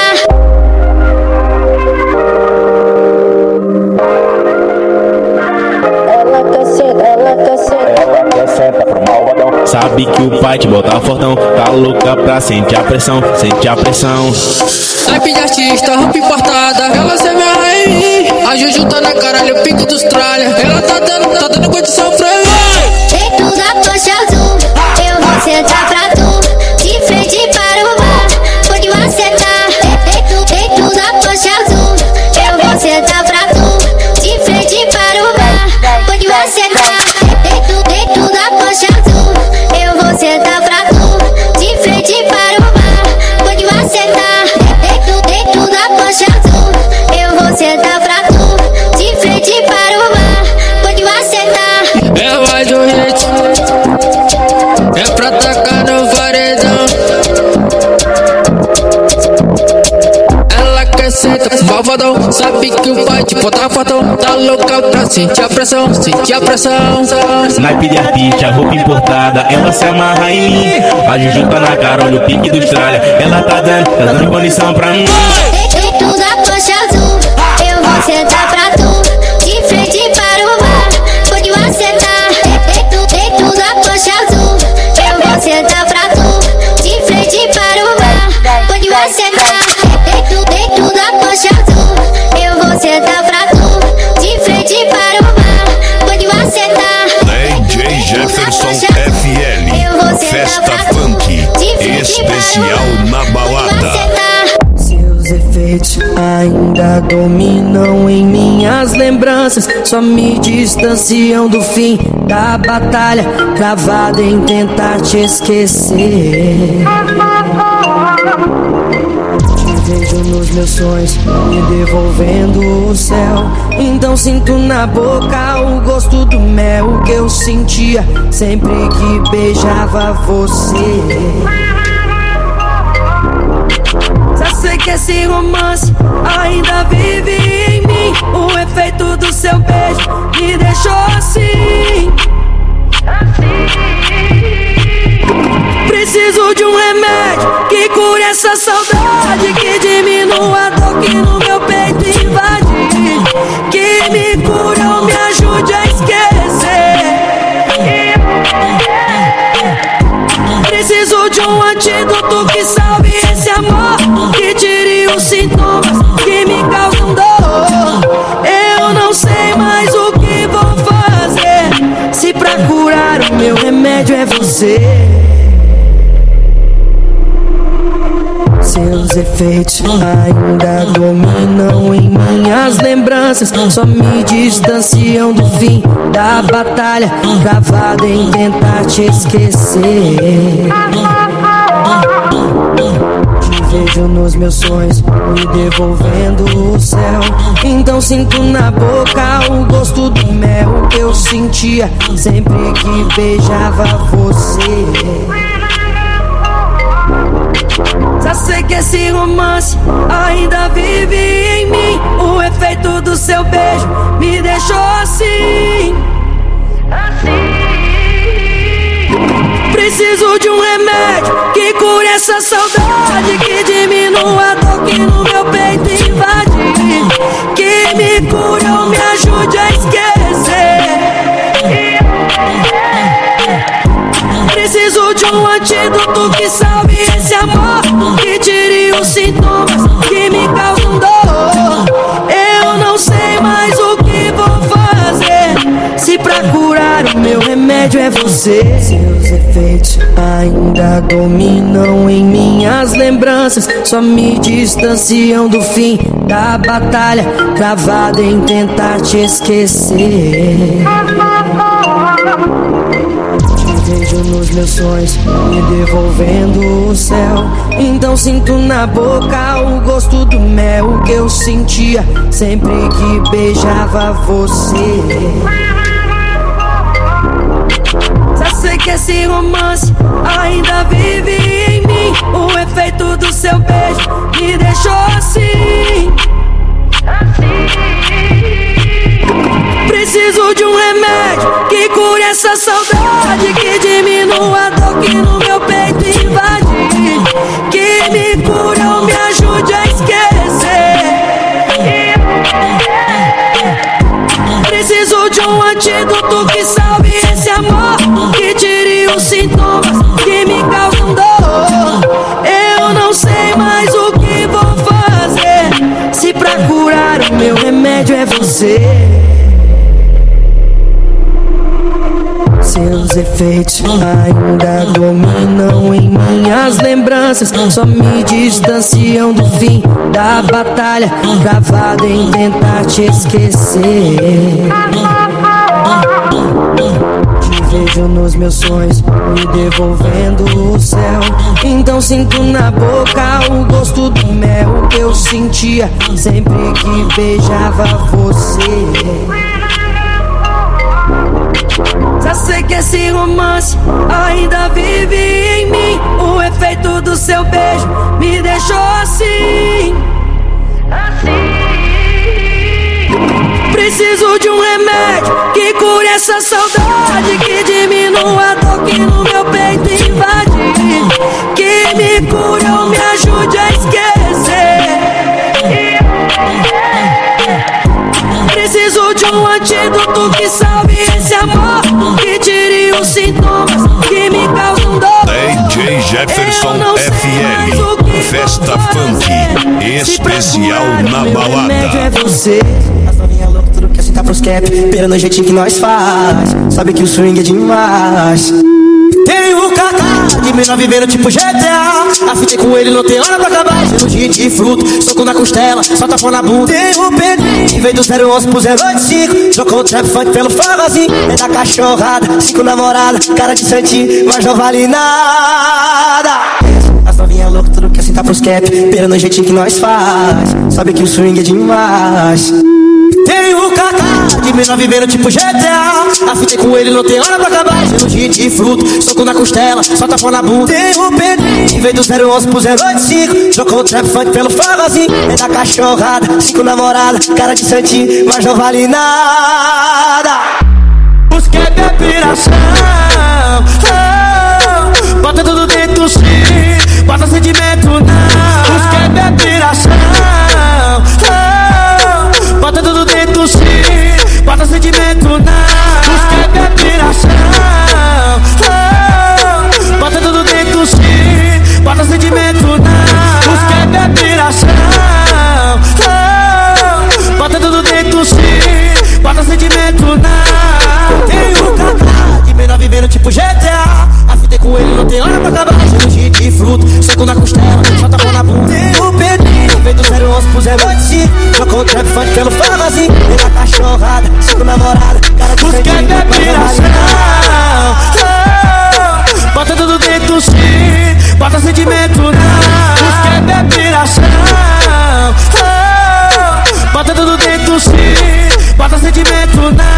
Sabe que o pai te bota fortão, tá louca pra sentir a pressão, sentir a pressão. Type de artista, roupa importada, ela se amarra em mim. A Juju tá na caralho, o pico dos tralha. Ela tá dando, tá dando condição pra mim. Dentro da Porsche azul, eu vou sentar pra tu. De frente para o bar, pode acertar. Dentro, dentro da Porsche azul, eu vou sentar pra tu. De frente para o bar, pode acertar. Dentro, dentro da Porsche azul, eu vou sentar pra tu. De frente para o bar, pode acertar. Dentro, dentro da Porsche azul, eu vou sentar pra tu. De frente para o bar, pode acertar. É mais um hit, é pra tacar no quer sentar. Malvadão, sabe que o pai te botar fatão. Tá louca pra sentir a pressão, sentir a pressão. Naipe de artista, roupa importada, ela se amarra em mim. A Juju tá na cara, olha o pique do Austrália. Ela tá dando, tá dando condição pra mim. Dentro da Porsche azul, eu vou sentar pra tu. De frente para o bar, pode acertar. Dentro, dentro da Porsche azul, eu vou sentar pra tu. De frente para o bar, pode acertar. Dentro, dentro da Porsche azul, eu vou sentar pra tu. De frente para o bar, pode acertar. D J Jefferson F L, Festa Funk, especial na balada. Seus efeitos ainda dominam em minhas lembranças, só me distanciam do fim da batalha, cravada em tentar te esquecer. Te vejo nos meus sonhos, me devolvendo o céu. Então sinto na boca o gosto do mel que eu sentia sempre que beijava você. Já sei que esse romance ainda vive em mim. O efeito do seu beijo me deixou assim. Preciso de um remédio que cure essa saudade, que diminua a dor que no meu peito invade, que me cure ou me ajude a esquecer. Preciso de um antídoto que salve esse amor, que tire os sintomas que me causam dor. Eu não sei mais o que vou fazer, se pra curar o meu remédio é você. Seus efeitos ainda dominam em minhas lembranças, só me distanciam do fim da batalha, cravada em tentar te esquecer. Te vejo nos meus sonhos, me devolvendo o céu. Então sinto na boca o gosto do mel que eu sentia sempre que beijava você. Já sei que esse romance ainda vive em mim. O efeito do seu beijo me deixou assim. Preciso de um remédio que cure essa saudade, que diminua a dor que no meu peito invade, que me cure ou me ajude a esquecer. Preciso de um antídoto que salve esse amor, que tire os sintomas que me causam dor. Eu não sei mais o que vou fazer, se pra curar o meu remédio é você. Seus efeitos ainda dominam em minhas lembranças, só me distanciam do fim da batalha, cravada em tentar te esquecer. Te vejo nos meus sonhos, me devolvendo o céu. Então sinto na boca o gosto do mel que eu sentia sempre que beijava você. Já sei que esse romance ainda vive em mim. O efeito do seu beijo me deixou assim. Preciso de um remédio que cure essa saudade, que diminua a dor que no meu peito invade, que me cure ou me ajude a esquecer. Preciso de um antídoto que salve esse amor, que tire os sintomas que me causam dor. Eu não sei mais o que vou fazer, se pra curar o meu remédio é você. Seus efeitos ainda dominam em minhas lembranças, só me distanciam do fim da batalha, cravada em tentar te esquecer. Te vejo nos meus sonhos, me devolvendo o céu. Então sinto na boca o gosto do mel que eu sentia sempre que beijava você. Já sei que esse romance ainda vive em mim. O efeito do seu beijo me deixou assim. remédio que cure essa saudade, que diminua a dor que no meu peito invade, que me cure ou me ajude a esquecer. Preciso de um antídoto que salve esse amor, que tire os sintomas que me causam dor. D J Jefferson F L, Festa Funk especial na balada. É você. As novinhas loucas, tudo quer sentar pros cap, pera no jeitinho que nós faz. Sabe que o swing é demais. Tem o Kaká de menor vivendo tipo G T A. Afitei com ele, não tem hora pra acabar. Cirurgia de fruto, soco na costela, só tapão na bunda. Tem o Pedrinho, que veio do zero onze pro zero oito cinco. Jogou o trap funk pelo forrozinho. É da cachorrada, cinco namorada, cara de santinho, mas não vale nada. As novinhas loucas, tudo quer sentar pros cap, pera no jeitinho que nós faz. Sabe que o swing é demais. Tem o Kaká de menor vivendo tipo G T A. Afitei com ele, não tem hora pra acabar. Cirurgia de fruto, soco na costela, só tapão na bunda. Tem o Pedrinho, que veio do zero onze pro zero oito cinco. Jogou o trap funk pelo forrozinho. É da cachorrada, cinco namorada, cara de santinho, mas não vale nada. Os cap é piração, oh, bota tudo dentro sim, bota sentimento não. Os cap é piração, oh, bota tudo dentro sim, bota sentimento não. Os cap é piração, oh, bota tudo dentro sim, bota sentimento não. Os cap é piração, oh, bota tudo dentro sim, bota sentimento não. Tem o Kaká de menor vivendo tipo G T A. Afitei com ele, não tem hora pra acabar. Cirurgia de fruto, soco na costela, só tapão na bunda. Tem o Pedrinho, veio do zero onze pro zero oito cinco. Jogou o trap funk pelo forrozinho. E da cachorrada, cinco namorada, cara de santinho, mas não vale nada. Bota tudo dentro sim, bota sentimento não. Os cap é piração, oh, bota tudo dentro sim, bota sentimento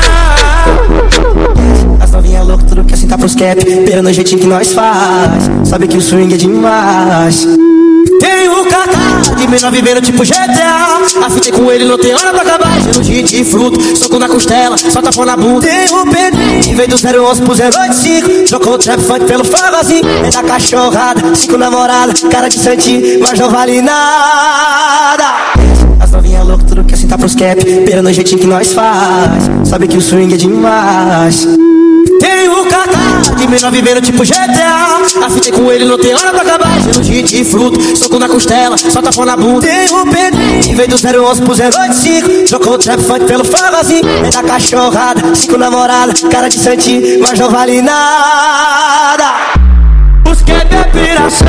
não. As novinhas loucas, tudo quer sentar pros cap, pera no jeitinho que nós faz. Sabe que o swing é demais. Tem o Kaká de menor vivendo tipo G T A. Afitei com ele, não tem hora pra acabar. Cirurgia de fruto, soco na costela, só tapão na bunda. Tem o Pedrinho, que veio do zero onze pro zero oito cinco. Jogou o trap funk pelo forrozinho. É da cachorrada, cinco namorada, cara de santinho, mas não vale nada. As novinhas loucas, tudo quer sentar pros cap, pera no jeitinho que nós faz. Sabe que o swing é demais. Tem o Kaká de menor vivendo tipo G T A. Afitei com ele, não tem hora pra acabar. Cirurgia de fruto, soco na costela, só tapão na bunda. Tem o Pedrinho, que veio do zero onze pro zero oito cinco. Jogou o trap funk pelo forrozinho. É da cachorrada, cinco namorada, cara de santinho, mas não vale nada. Os cap é piração,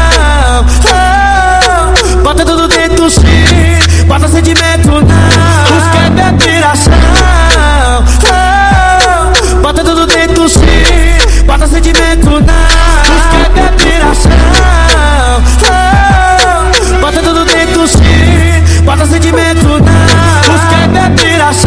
oh, bota tudo dentro sim, bota sentimento não. Os cap é piração, oh, bota tudo dentro sim, bota sentimento não. Os cap é piração, oh, bota tudo dentro sim, bota sentimento não. Os cap é piração,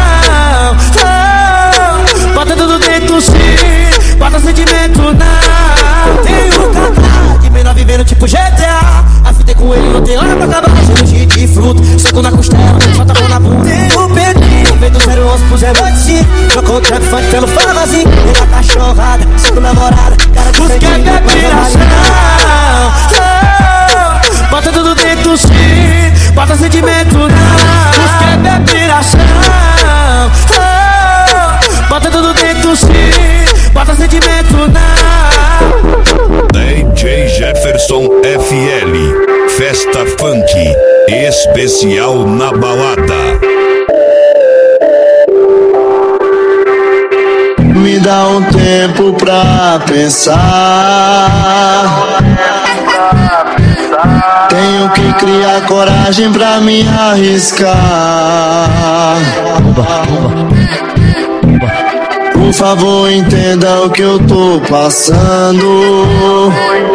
oh, bota tudo dentro sim, bota sentimento não. Tem o Kaká de menor vivendo tipo G T A. Afitei com ele, não tem hora pra acabar. Cirurgia de fruto, soco na costela, só tapão na bunda. Tem o Pedrinho, veio do zero onze pro zero oito cinco. Jogou o trap funk pelo forrozinho. E da cachorrada, cinco namorada, cara de santinho, mas não vale nada. Bota tudo dentro sim, bota sentimento não. Os cap é piração, oh, bota tudo dentro sim, bota sentimento não. D J Jefferson F L, Festa Funk especial na balada. Me dá um tempo pra pensar. Tenho que criar coragem pra me arriscar. Por favor, entenda o que eu tô passando.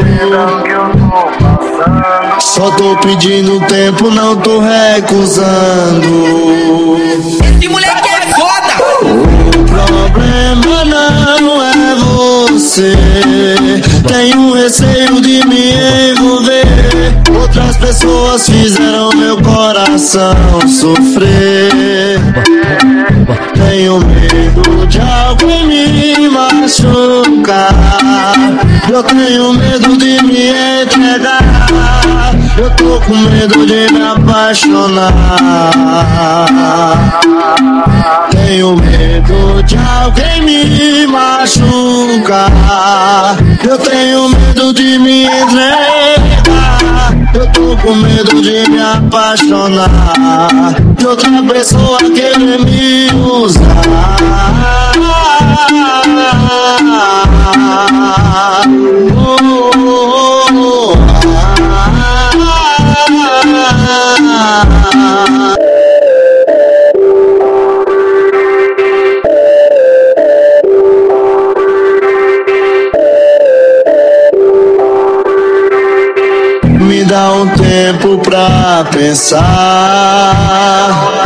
Só tô pedindo tempo, não tô recusando. Esse moleque é foda! O problema não é você. Tenho receio de me envolver. Outras pessoas fizeram meu coração sofrer. tenho medo de alguém me machucar. Eu tenho medo de me entregar. Eu tô com medo de me apaixonar. Tenho medo de alguém me machucar. Eu tenho medo de me entregar. Eu tô com medo de me apaixonar. De outra pessoa querer me usar. Oh, oh, oh, oh. Me dá um tempo pra pensar.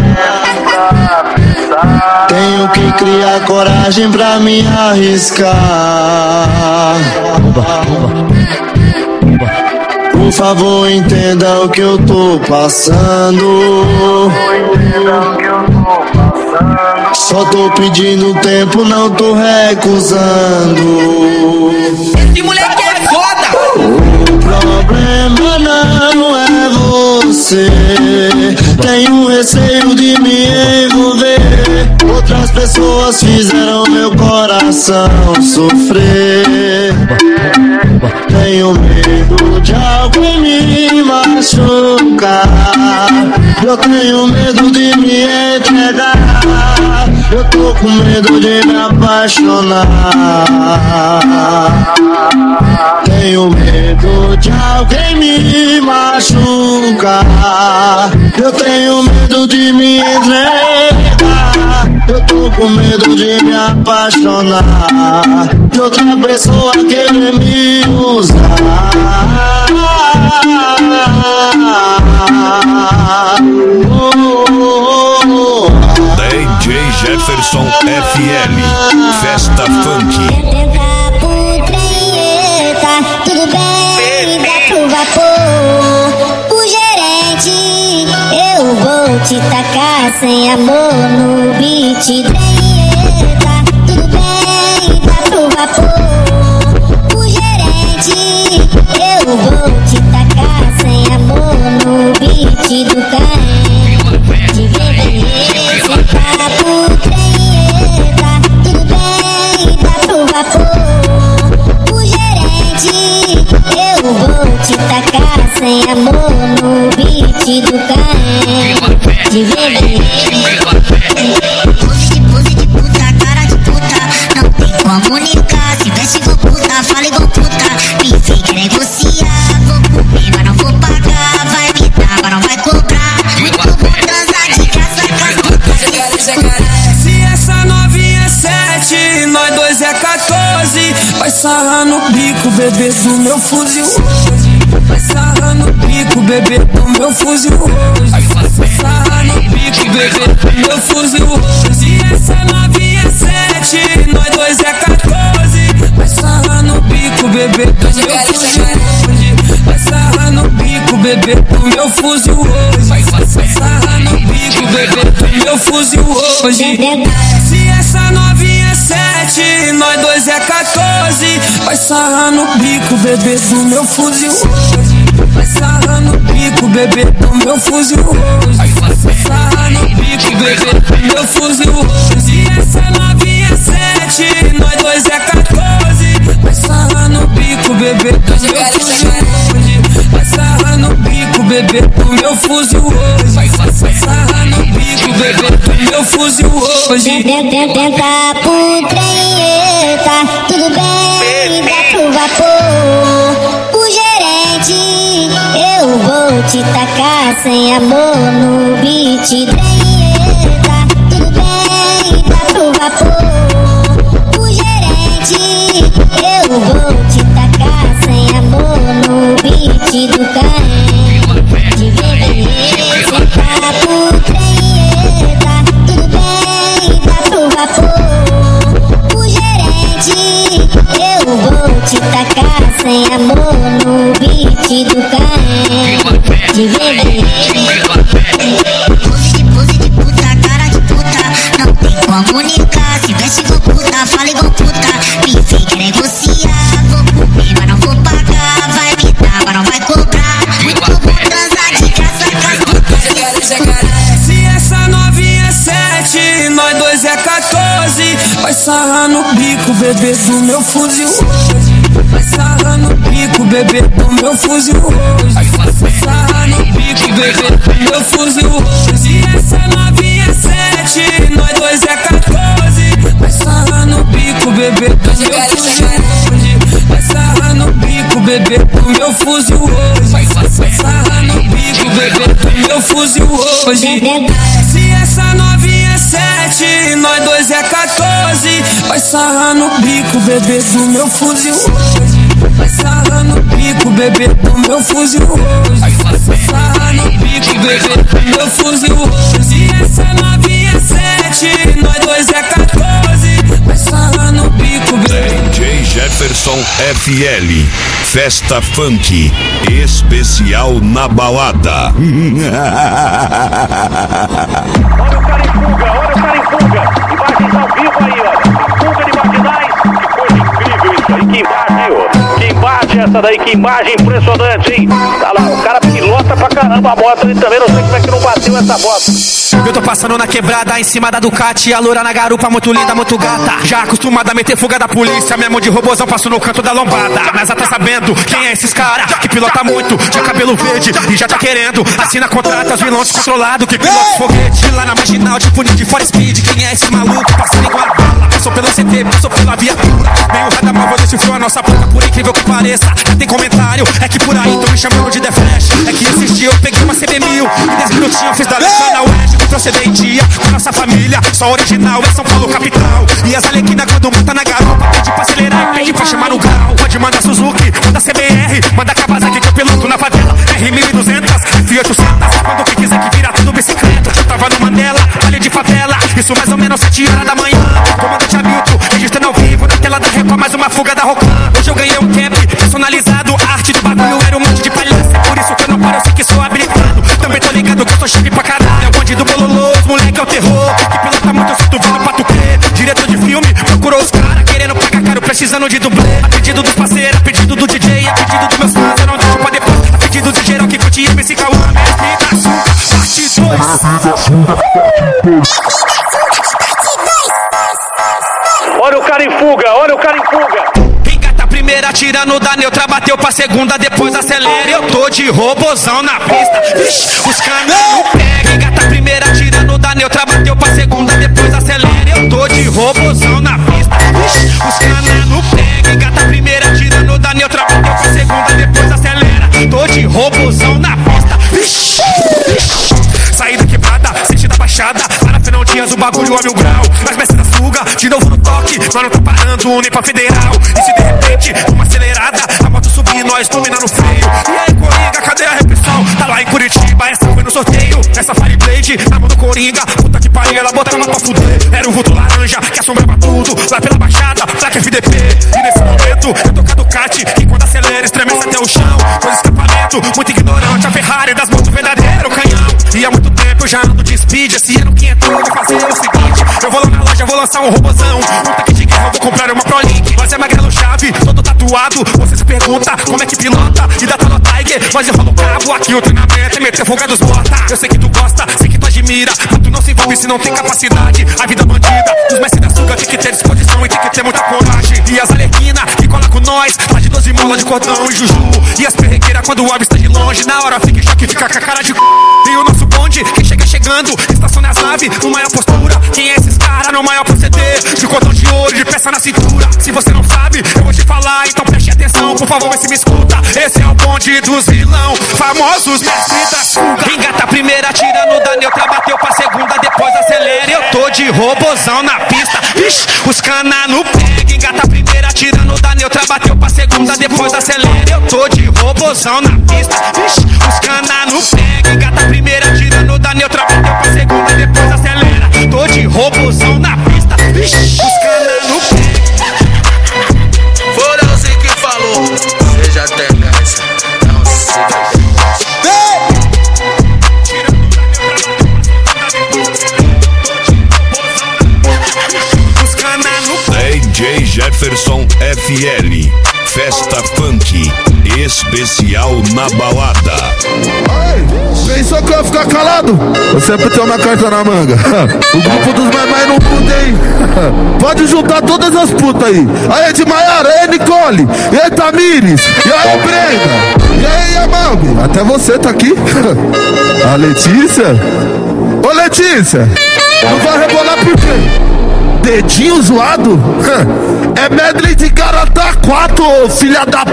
Tenho que criar coragem pra me arriscar. Por favor, entenda o que eu tô passando. Só tô pedindo tempo, não tô recusando. Esse moleque é foda! O problema não é você. Tenho receio de me envolver. Outras pessoas fizeram meu coração sofrer. Tenho medo de alguém me machucar. Eu tenho medo de me entregar. Eu tô com medo de me apaixonar. Tenho medo de alguém me machucar. Eu tenho medo de me entregar. Eu tô com medo de me apaixonar. De outra pessoa querer me usar. Oh, oh, oh. D J Jefferson F L, Festa Funk. Tudo bem, dá pro vapor. O gerente, eu vou te tacar sem amor no beat. Eita, tudo bem, dá pro vapor. O gerente, eu vou te tacar sem amor no beat do carro. De beber, sentar pro trem. Eita, tudo bem, dá pro vapor. Eu vou te tacar sem amor no beat do carro. De beber. Pose de pose de puta, cara de puta. Não tem como comunicar. Se veste igual puta, fala igual puta. Me vem que negociar. Vou comer, mas não vou pagar. Vai me dar, mas não vai cobrar. Muito bom transar de graça com as putas. Se essa novinha é sete, nós dois é quatorze. Vai sarrar no bico, bebê, do meu fuzil hoje. Vai sarrar no bico, bebê, do meu fuzil hoje. Vai sarrar no bico, bebê, do meu fuzil hoje. Se essa novinha é sete, nós dois é quatorze. Vai sarrar no bico, bebê, do meu fuzil hoje. Vai sarrar no bico, bebê, do meu fuzil hoje. Vai sarrar no bico, bebê, do meu fuzil hoje. Se essa novinha é sete, nós dois é quatorze. Vai sarrar no bico, bebê, do meu fuzil hoje. Vai sarrar no bico, bebê, do meu fuzil hoje. Vai sarrar no bico, bebê, do meu fuzil hoje. Se essa novinha é sete, nós dois é quatorze. Vai sarrar no bico, bebê, do meu fuzil hoje. Vai sarrar no bico, bebê, do meu fuzil hoje. Vai sarrar no bico, bebê, do meu fuzil hoje. Tenta pro trem, eita, tudo bem, dá pro vapor. O gerente, eu vou te tacar sem amor no beat. Eita, tudo bem, dá pro vapor. O gerente, eu vou te tacar sem amor no beat do carro. De beber, sentar pro trem. Eita, tudo bem, dá pro vapor. O gerente, eu vou te tacar sem amor no beat do carro. De beber. Pose de sarrar no bico, bebê do meu fuzil hoje. Vai sarrar no bico, bebê do meu fuzil hoje. Vai sarrar no bico, bebê do meu fuzil hoje. E essa novinha é sete, nós dois é quatorze. Vai sarrar no bico, bebê do meu fuzil hoje. Vai sarrar no bico, bebê do meu fuzil hoje. Vai sarrar no bico, bebê do meu fuzil hoje. Se essa novinha é sete, nós dois é quatorze. Vai sarrar no bico, bebê do meu fuzil hoje. Vai sarrar no bico, bebê do meu fuzil hoje. Vai sarrar no bico, bebê do meu fuzil hoje. Se essa novinha é sete, nós dois é quatorze. Vai sarrar no bico, bebê. D J Jefferson F L, Festa Funk, especial na balada. Olha o cara em fuga, olha o cara em fuga. Imagens ao vivo aí, olha. A fuga de marginais. Que coisa incrível isso aí. Que imagem, ó. Que imagem essa daí, que imagem impressionante, hein? Tá lá, o cara pilota pra caramba a moto ali também. Não sei como é que não bateu essa moto. Eu tô passando na quebrada, em cima da Ducati. A loura na garupa, muito linda, muito gata. Já acostumada a meter fuga da polícia. Mesmo de robôzão, passo no canto da lombada. Mas já tá sabendo quem é esses cara que pilota muito, tinha cabelo verde e já tá querendo. Assina contratos, vilões controlado que pilota foguete. Lá na marginal, tipo de for speed. Quem é esse maluco? Passando igual a bala. Passou pelo C T, passou pela viatura. Meio Radamar, decifrou a nossa boca, por incrível que pareça. Já tem comentário, é que por aí tão me chamando de The Flash. É que esses dias eu peguei uma C B mil e dez minutinhos eu fiz da letra na West. Procedente com nossa família, só original é São Paulo capital. E as alequinas quando mata na garupa, pede pra acelerar e pede pra chamar no grau. Pode mandar Suzuki, manda C B R, manda Kawasaki que eu piloto na favela. R mil e duzentos, F oitocentos, quando que quiser que vira tudo bicicleta. Eu tava no Mandela, vale de favela, isso mais ou menos sete horas da manhã. Comandante Hamilton, registrando ao vivo na tela da Record, mais uma fuga da Rocan. Hoje eu ganhei um cap personalizado, a arte do bagulho era um monte de palhaço. É por isso que eu não paro, eu sei que sou habilitado. Também tô ligado que eu sou chip pra caralho. É o bonde do bololô, os moleque é o terror. Que pilota muito, eu sinto vindo pra tu crer. Diretor de filme, procurou os caras, querendo pagar caro, precisando de dublê. A pedido dos parceiros, a pedido do D J, a pedido dos meus fãs, eu não deixo pra depois. A pedido de geral que curte M C Cauã, Mestre da Açúcar, parte dois. Olha o cara em fuga, olha o cara em fuga. Engata a primeira, tirando da neutra, bateu pra segunda, depois acelera. Eu tô de robozão na pista, vixe, os canas não pegam. Engata a primeira, tirando da neutra, bateu pra segunda, depois acelera. Eu tô de robozão na pista, vixe, os canas não pegam. Engata a primeira, tirando da neutra, bateu pra segunda, depois acelera. Tô de robozão na pista, vixe, vixe. Saída quebrada, sentido da baixada. Lá na Fernão Dias o bagulho a mil grau. Mas mestre da fuga, de novo no toque. Nós não tá parando nem pra federal. E se de repente, uma acelerada, a moto subir, nós dominar no freio. E aí, Coringa, cadê a repressão? Tá lá em Curitiba, essa foi no sorteio. Essa Fire Blade, na mão do Coringa. Puta que pariu, ela botava pra fuder. Era o vulto laranja, que assombrava tudo. Lá pela baixada, placa F D P. E nesse momento, eu tô com a Ducati. Que quando acelera, estremece até o chão. Com escapamento, muito ignorante. A Ferrari das motos verdadeiro canhão. E há muito tempo eu já ando de speed. Esse ano que entrou, vou fazer o seguinte. Eu vou lá na loja, vou lançar um robozão. Um tanque de guerra, eu vou comprar uma Prolink. Nós é magrelo chave, todo tatuado. Você se pergunta como é que pilota. E da Tono Tiger, nós enrola o cabo. Aqui o treinamento é meter folga dos bota. Eu sei que tu gosta, sei que tu admira. Mas tu não se envolve se não tem capacidade. A vida bandida, dos mestres da fuga tem que ter disposição e tem que ter muita coragem. E as alequinas que cola com nós, lá de doze molas de cordão e juju. E as perrequeiras quando o ave está de longe. Na hora fica em choque, fica com a cara de c... E o nosso bonde, quem chega chegando, estaciona as naves, no maior postura. Quem é esses caras no maior proceder? De cordão de ouro, de peça na cintura. Se você não sabe, eu vou te falar, então preste atenção, por favor, vê se me escuta. Esse é o bonde dos vilão, famosos mestres da fuga. Engata a primeira, tirando da neutra, bateu pra segunda, depois acelera. Eu tô de robozão na pista, vixe, os cana no pega. Engata a primeira, tirando da neutra, bateu pra segunda, depois acelera. Eu tô de robozão na pista, vixe, os cana no pega. Engata a primeira, tirando da neutra, bateu pra segunda, depois acelera. Tô de robozão na pista, vixe, os cana no pega. Foram você que falou, seja tendência, não siga. D J Jefferson F L, Festa Funk, especial na balada. Vem Pensou que eu ia ficar calado? Eu sempre tenho minha carta na manga. O grupo dos mais mais não mudei. Pode juntar todas as putas aí. Aí de Maiara, aí Nicole, e aí Tamires, e aí Brenda, e aí Amambi. Até você tá aqui. A Letícia. Ô Letícia, não vai rebolar por quê? Dedinho zoado? É medley de Garata quatro, filha da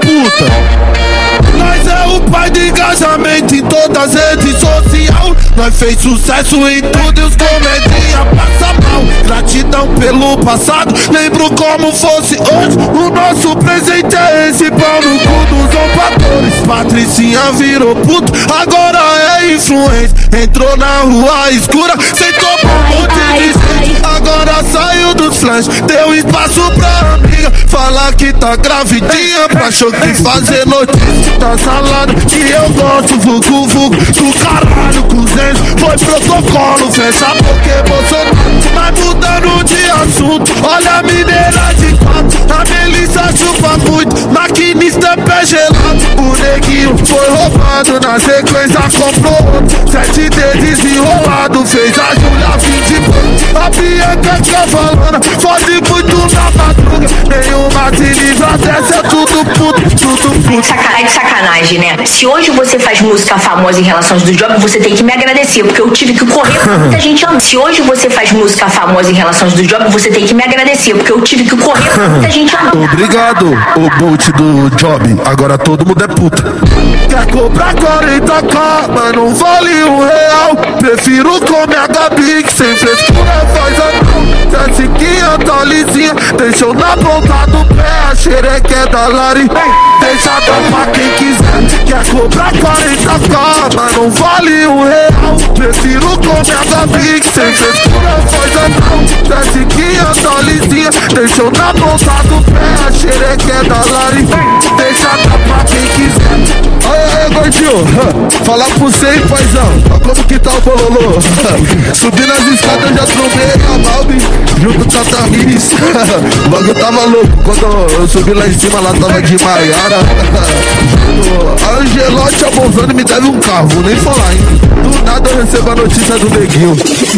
puta. Nós é o pai de engajamento em todas as redes sociais. Nós fez sucesso em tudo e os comedinha passa mal. Gratidão pelo passado, lembro como fosse hoje. O nosso presente é esse pau no cu dos ombadores. Patricinha virou puto, agora é influência. Entrou na rua escura, sentou pra um monte de gente. Agora saiu dos flash, deu espaço pra amiga. Falar que tá gravidinha, pra achou que fazer notícia da salada que eu gosto, vucu vucu do caralho, cozinho, foi protocolo, fecha porque Bolsonaro. Mas mudando de assunto, olha a mineira de quatro, a Melissa chupa muito, maquinista é pé gelado. O neguinho foi roubado, na sequência comprou outro, sete dedos enrolado, fez a Júlia fim de ponto. A Bianca cavalona, fode muito na madruga, nenhuma se livra dessa, é tudo puto, tudo puto. Sacanagem, sacanagem, né? Se hoje você faz música famosa em relações do job, você tem que me agradecer, porque eu tive que correr pra muita gente ama. Se hoje você faz música famosa em relações do job, você tem que me agradecer, porque eu tive que correr pra muita gente ama. Obrigado, o bolt do job, agora todo mundo é puta. Quer cobrar quarenta k, mas não vale um real. Prefiro comer a Gabi, que sem frescura faz a mão. Jessiquinha tá lisinha, deixou na ponta do pé a xerequé da Lari. Deixa dar pra quem quiser. Quer cobrar quarenta k, mas não vale um real. Prefiro comer a Gabi, que sem frescura faz a mão. Jessiquinha tá lisinha, deixou na ponta do pé a xerequé da Lari. Deixa dar pra quem quiser. Aí, aí, gordinho, falar pro você, hein, paizão. Olha como que tá o bololô. Subi nas escadas, já trombei a Malbi junto com a Tamires. O bagulho tava louco. Quando eu subi lá em cima, lá tava de Maiara. A Angelote, a Bolzani me deve um carro, vou nem falar, hein. Do nada eu recebo a notícia do neguinho.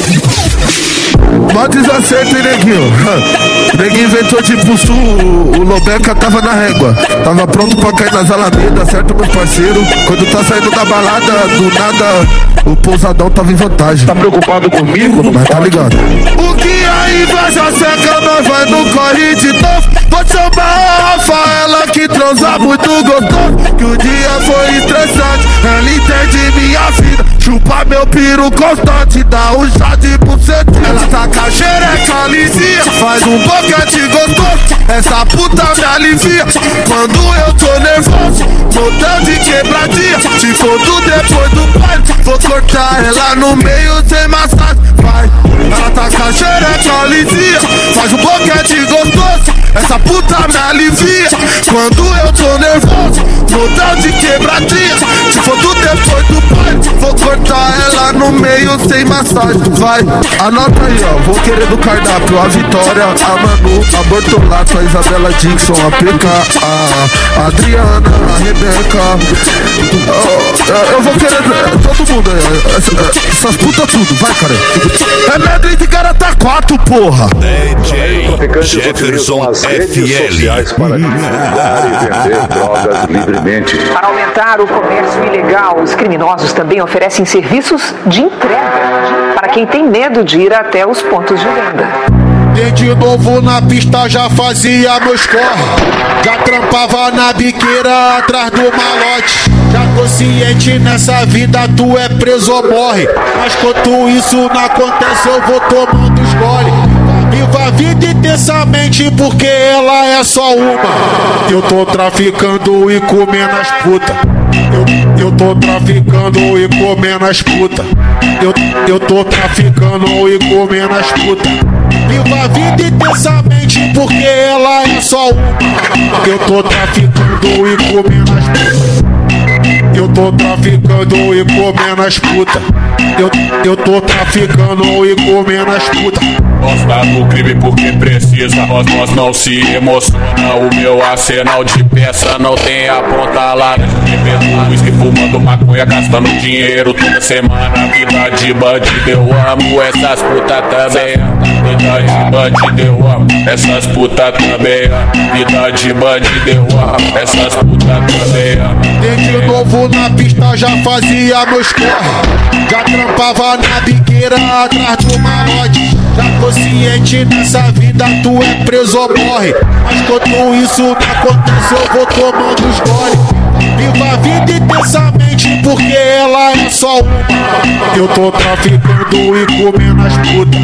Mó desacerto, hein, neguinho. O neguinho inventou de pulso, o Lobeca tava na régua. Tava pronto pra cair nas alamedas, certo, meu parceiro? Quando tá saindo da balada, do nada, o pousadão tava em vantagem. Tá preocupado comigo? Mas tá ligado. O que a inveja seca, nós vai no corre de novo. Vou chamar a Rafaela que transa muito gostoso. Que o dia foi estressante, ela entende minha vida. Chupa meu piru constante, dá um chá de buceta. Ela tá com a xereca lisinha, faz um boquete gostoso. Essa puta me alivia quando eu tô nervoso. Montão de quebradinha, te fodo depois do baile. Vou cortar ela no meio sem massagem, vai. Ela tá com a xereca lisinha, faz um boquete gostoso. Essa puta me alivia quando eu tô nervoso. Montão de quebradinha, te fodo depois do baile. Vou cortar ela no meio sem massagem, vai. Anota aí, ó, vou querer do cardápio a Vitória, a Manu, a Bortolato, a Isabela Dixon, a P K, a Adriana, a Rebeca. Oh, eu vou querer todo mundo aí, essas, essas putas tudo, vai, cara. É medley de Garata quatro, porra. D J Jefferson F L. Para divulgar e vender drogas livremente. Para aumentar o comércio ilegal, os criminosos também oferecem serviços de entrega para quem tem medo de ir até os pontos de venda. E de novo na pista já fazia meus corre. Já trampava na biqueira atrás do malote. Já tô ciente nessa vida, tu é preso ou morre. Mas quanto isso não acontece, eu vou tomando os gole. Viva a vida intensamente porque ela é só uma. Eu tô traficando e comendo as putas. Eu, eu tô traficando e comendo as putas. Eu, eu tô traficando e comendo as putas. Viva a vida intensamente porque ela é só uma. Eu tô traficando e comendo as putas. Eu tô traficando e comendo as putas. Eu, eu tô traficando e comendo as putas. Gosta do crime porque precisa, nós, nós não se emociona. O meu arsenal de peça não tem a ponta laranja. Bebendo whisky, fumando maconha, gastando dinheiro toda semana. Vida de bandido, eu amo essas putas também. Vida de bandido, eu amo essas putas também. Vida de bandido, eu amo essas putas também. Desde novo na pista já fazia meus corre. Já trampava na biqueira atrás do malote. Já tô ciente nessa vida, tu é preso ou morre. Mas quando isso não acontece, eu vou tomando os gole. Viva a vida intensamente porque ela é só uma. Eu tô traficando e comendo as putas.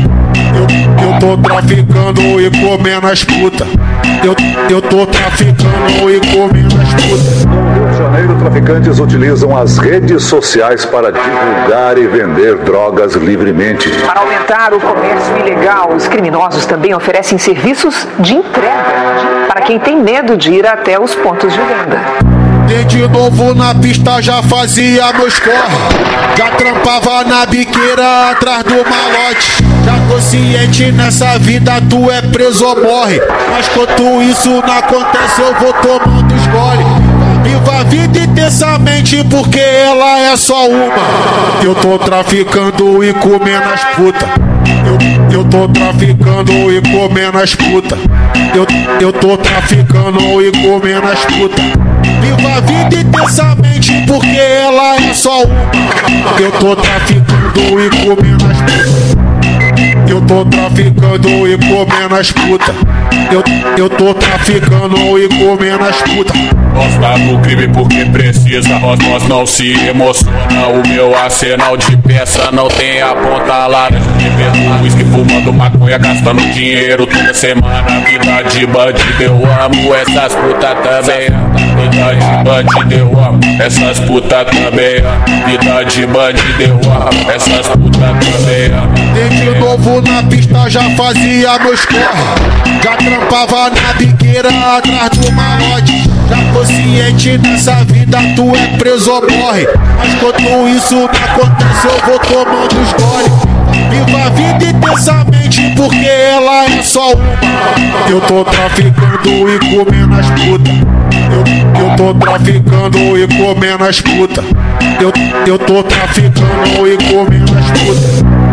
Eu, eu tô traficando e comendo as putas. Eu, eu tô traficando e comendo as putas. No Rio de Janeiro, traficantes utilizam as redes sociais para divulgar e vender drogas livremente. Para aumentar o comércio ilegal, os criminosos também oferecem serviços de entrega para quem tem medo de ir até os pontos de venda. De novo na pista já fazia meus corre. Já trampava na biqueira atrás do malote. Já tô ciente nessa vida, tu é preso ou morre. Mas quando isso não acontece, eu vou tomando os gole. Viva a vida intensamente porque ela é só uma. Eu tô traficando e comendo as putas. Eu, eu tô traficando e comendo as putas. Eu, eu tô traficando e comendo as putas. Viva a vida intensamente porque ela é só uma. Eu tô traficando e comendo as putas. Eu tô traficando e comendo as putas. Eu, eu tô traficando e comendo as putas. Gosta do crime porque precisa, nós, nós não se emociona. O meu arsenal de peça não tem a ponta laranja. Bebendo whisky, fumando maconha, gastando dinheiro toda semana. Vida de bandido, eu amo essas putas também. Vida de bandido, eu amo essas putas também. Vida de bandido, eu amo essas putas também. Desde novo na pista já fazia meus corre. Já trampava na biqueira atrás do malote. Já tô ciente nessa vida, tu é preso ou morre. Mas quando isso não acontece, eu vou tomando os gole. Viva a vida intensamente porque ela é só uma. Eu tô traficando e comendo as putas. Eu, eu tô traficando e comendo as putas. Eu, eu tô traficando e comendo as putas.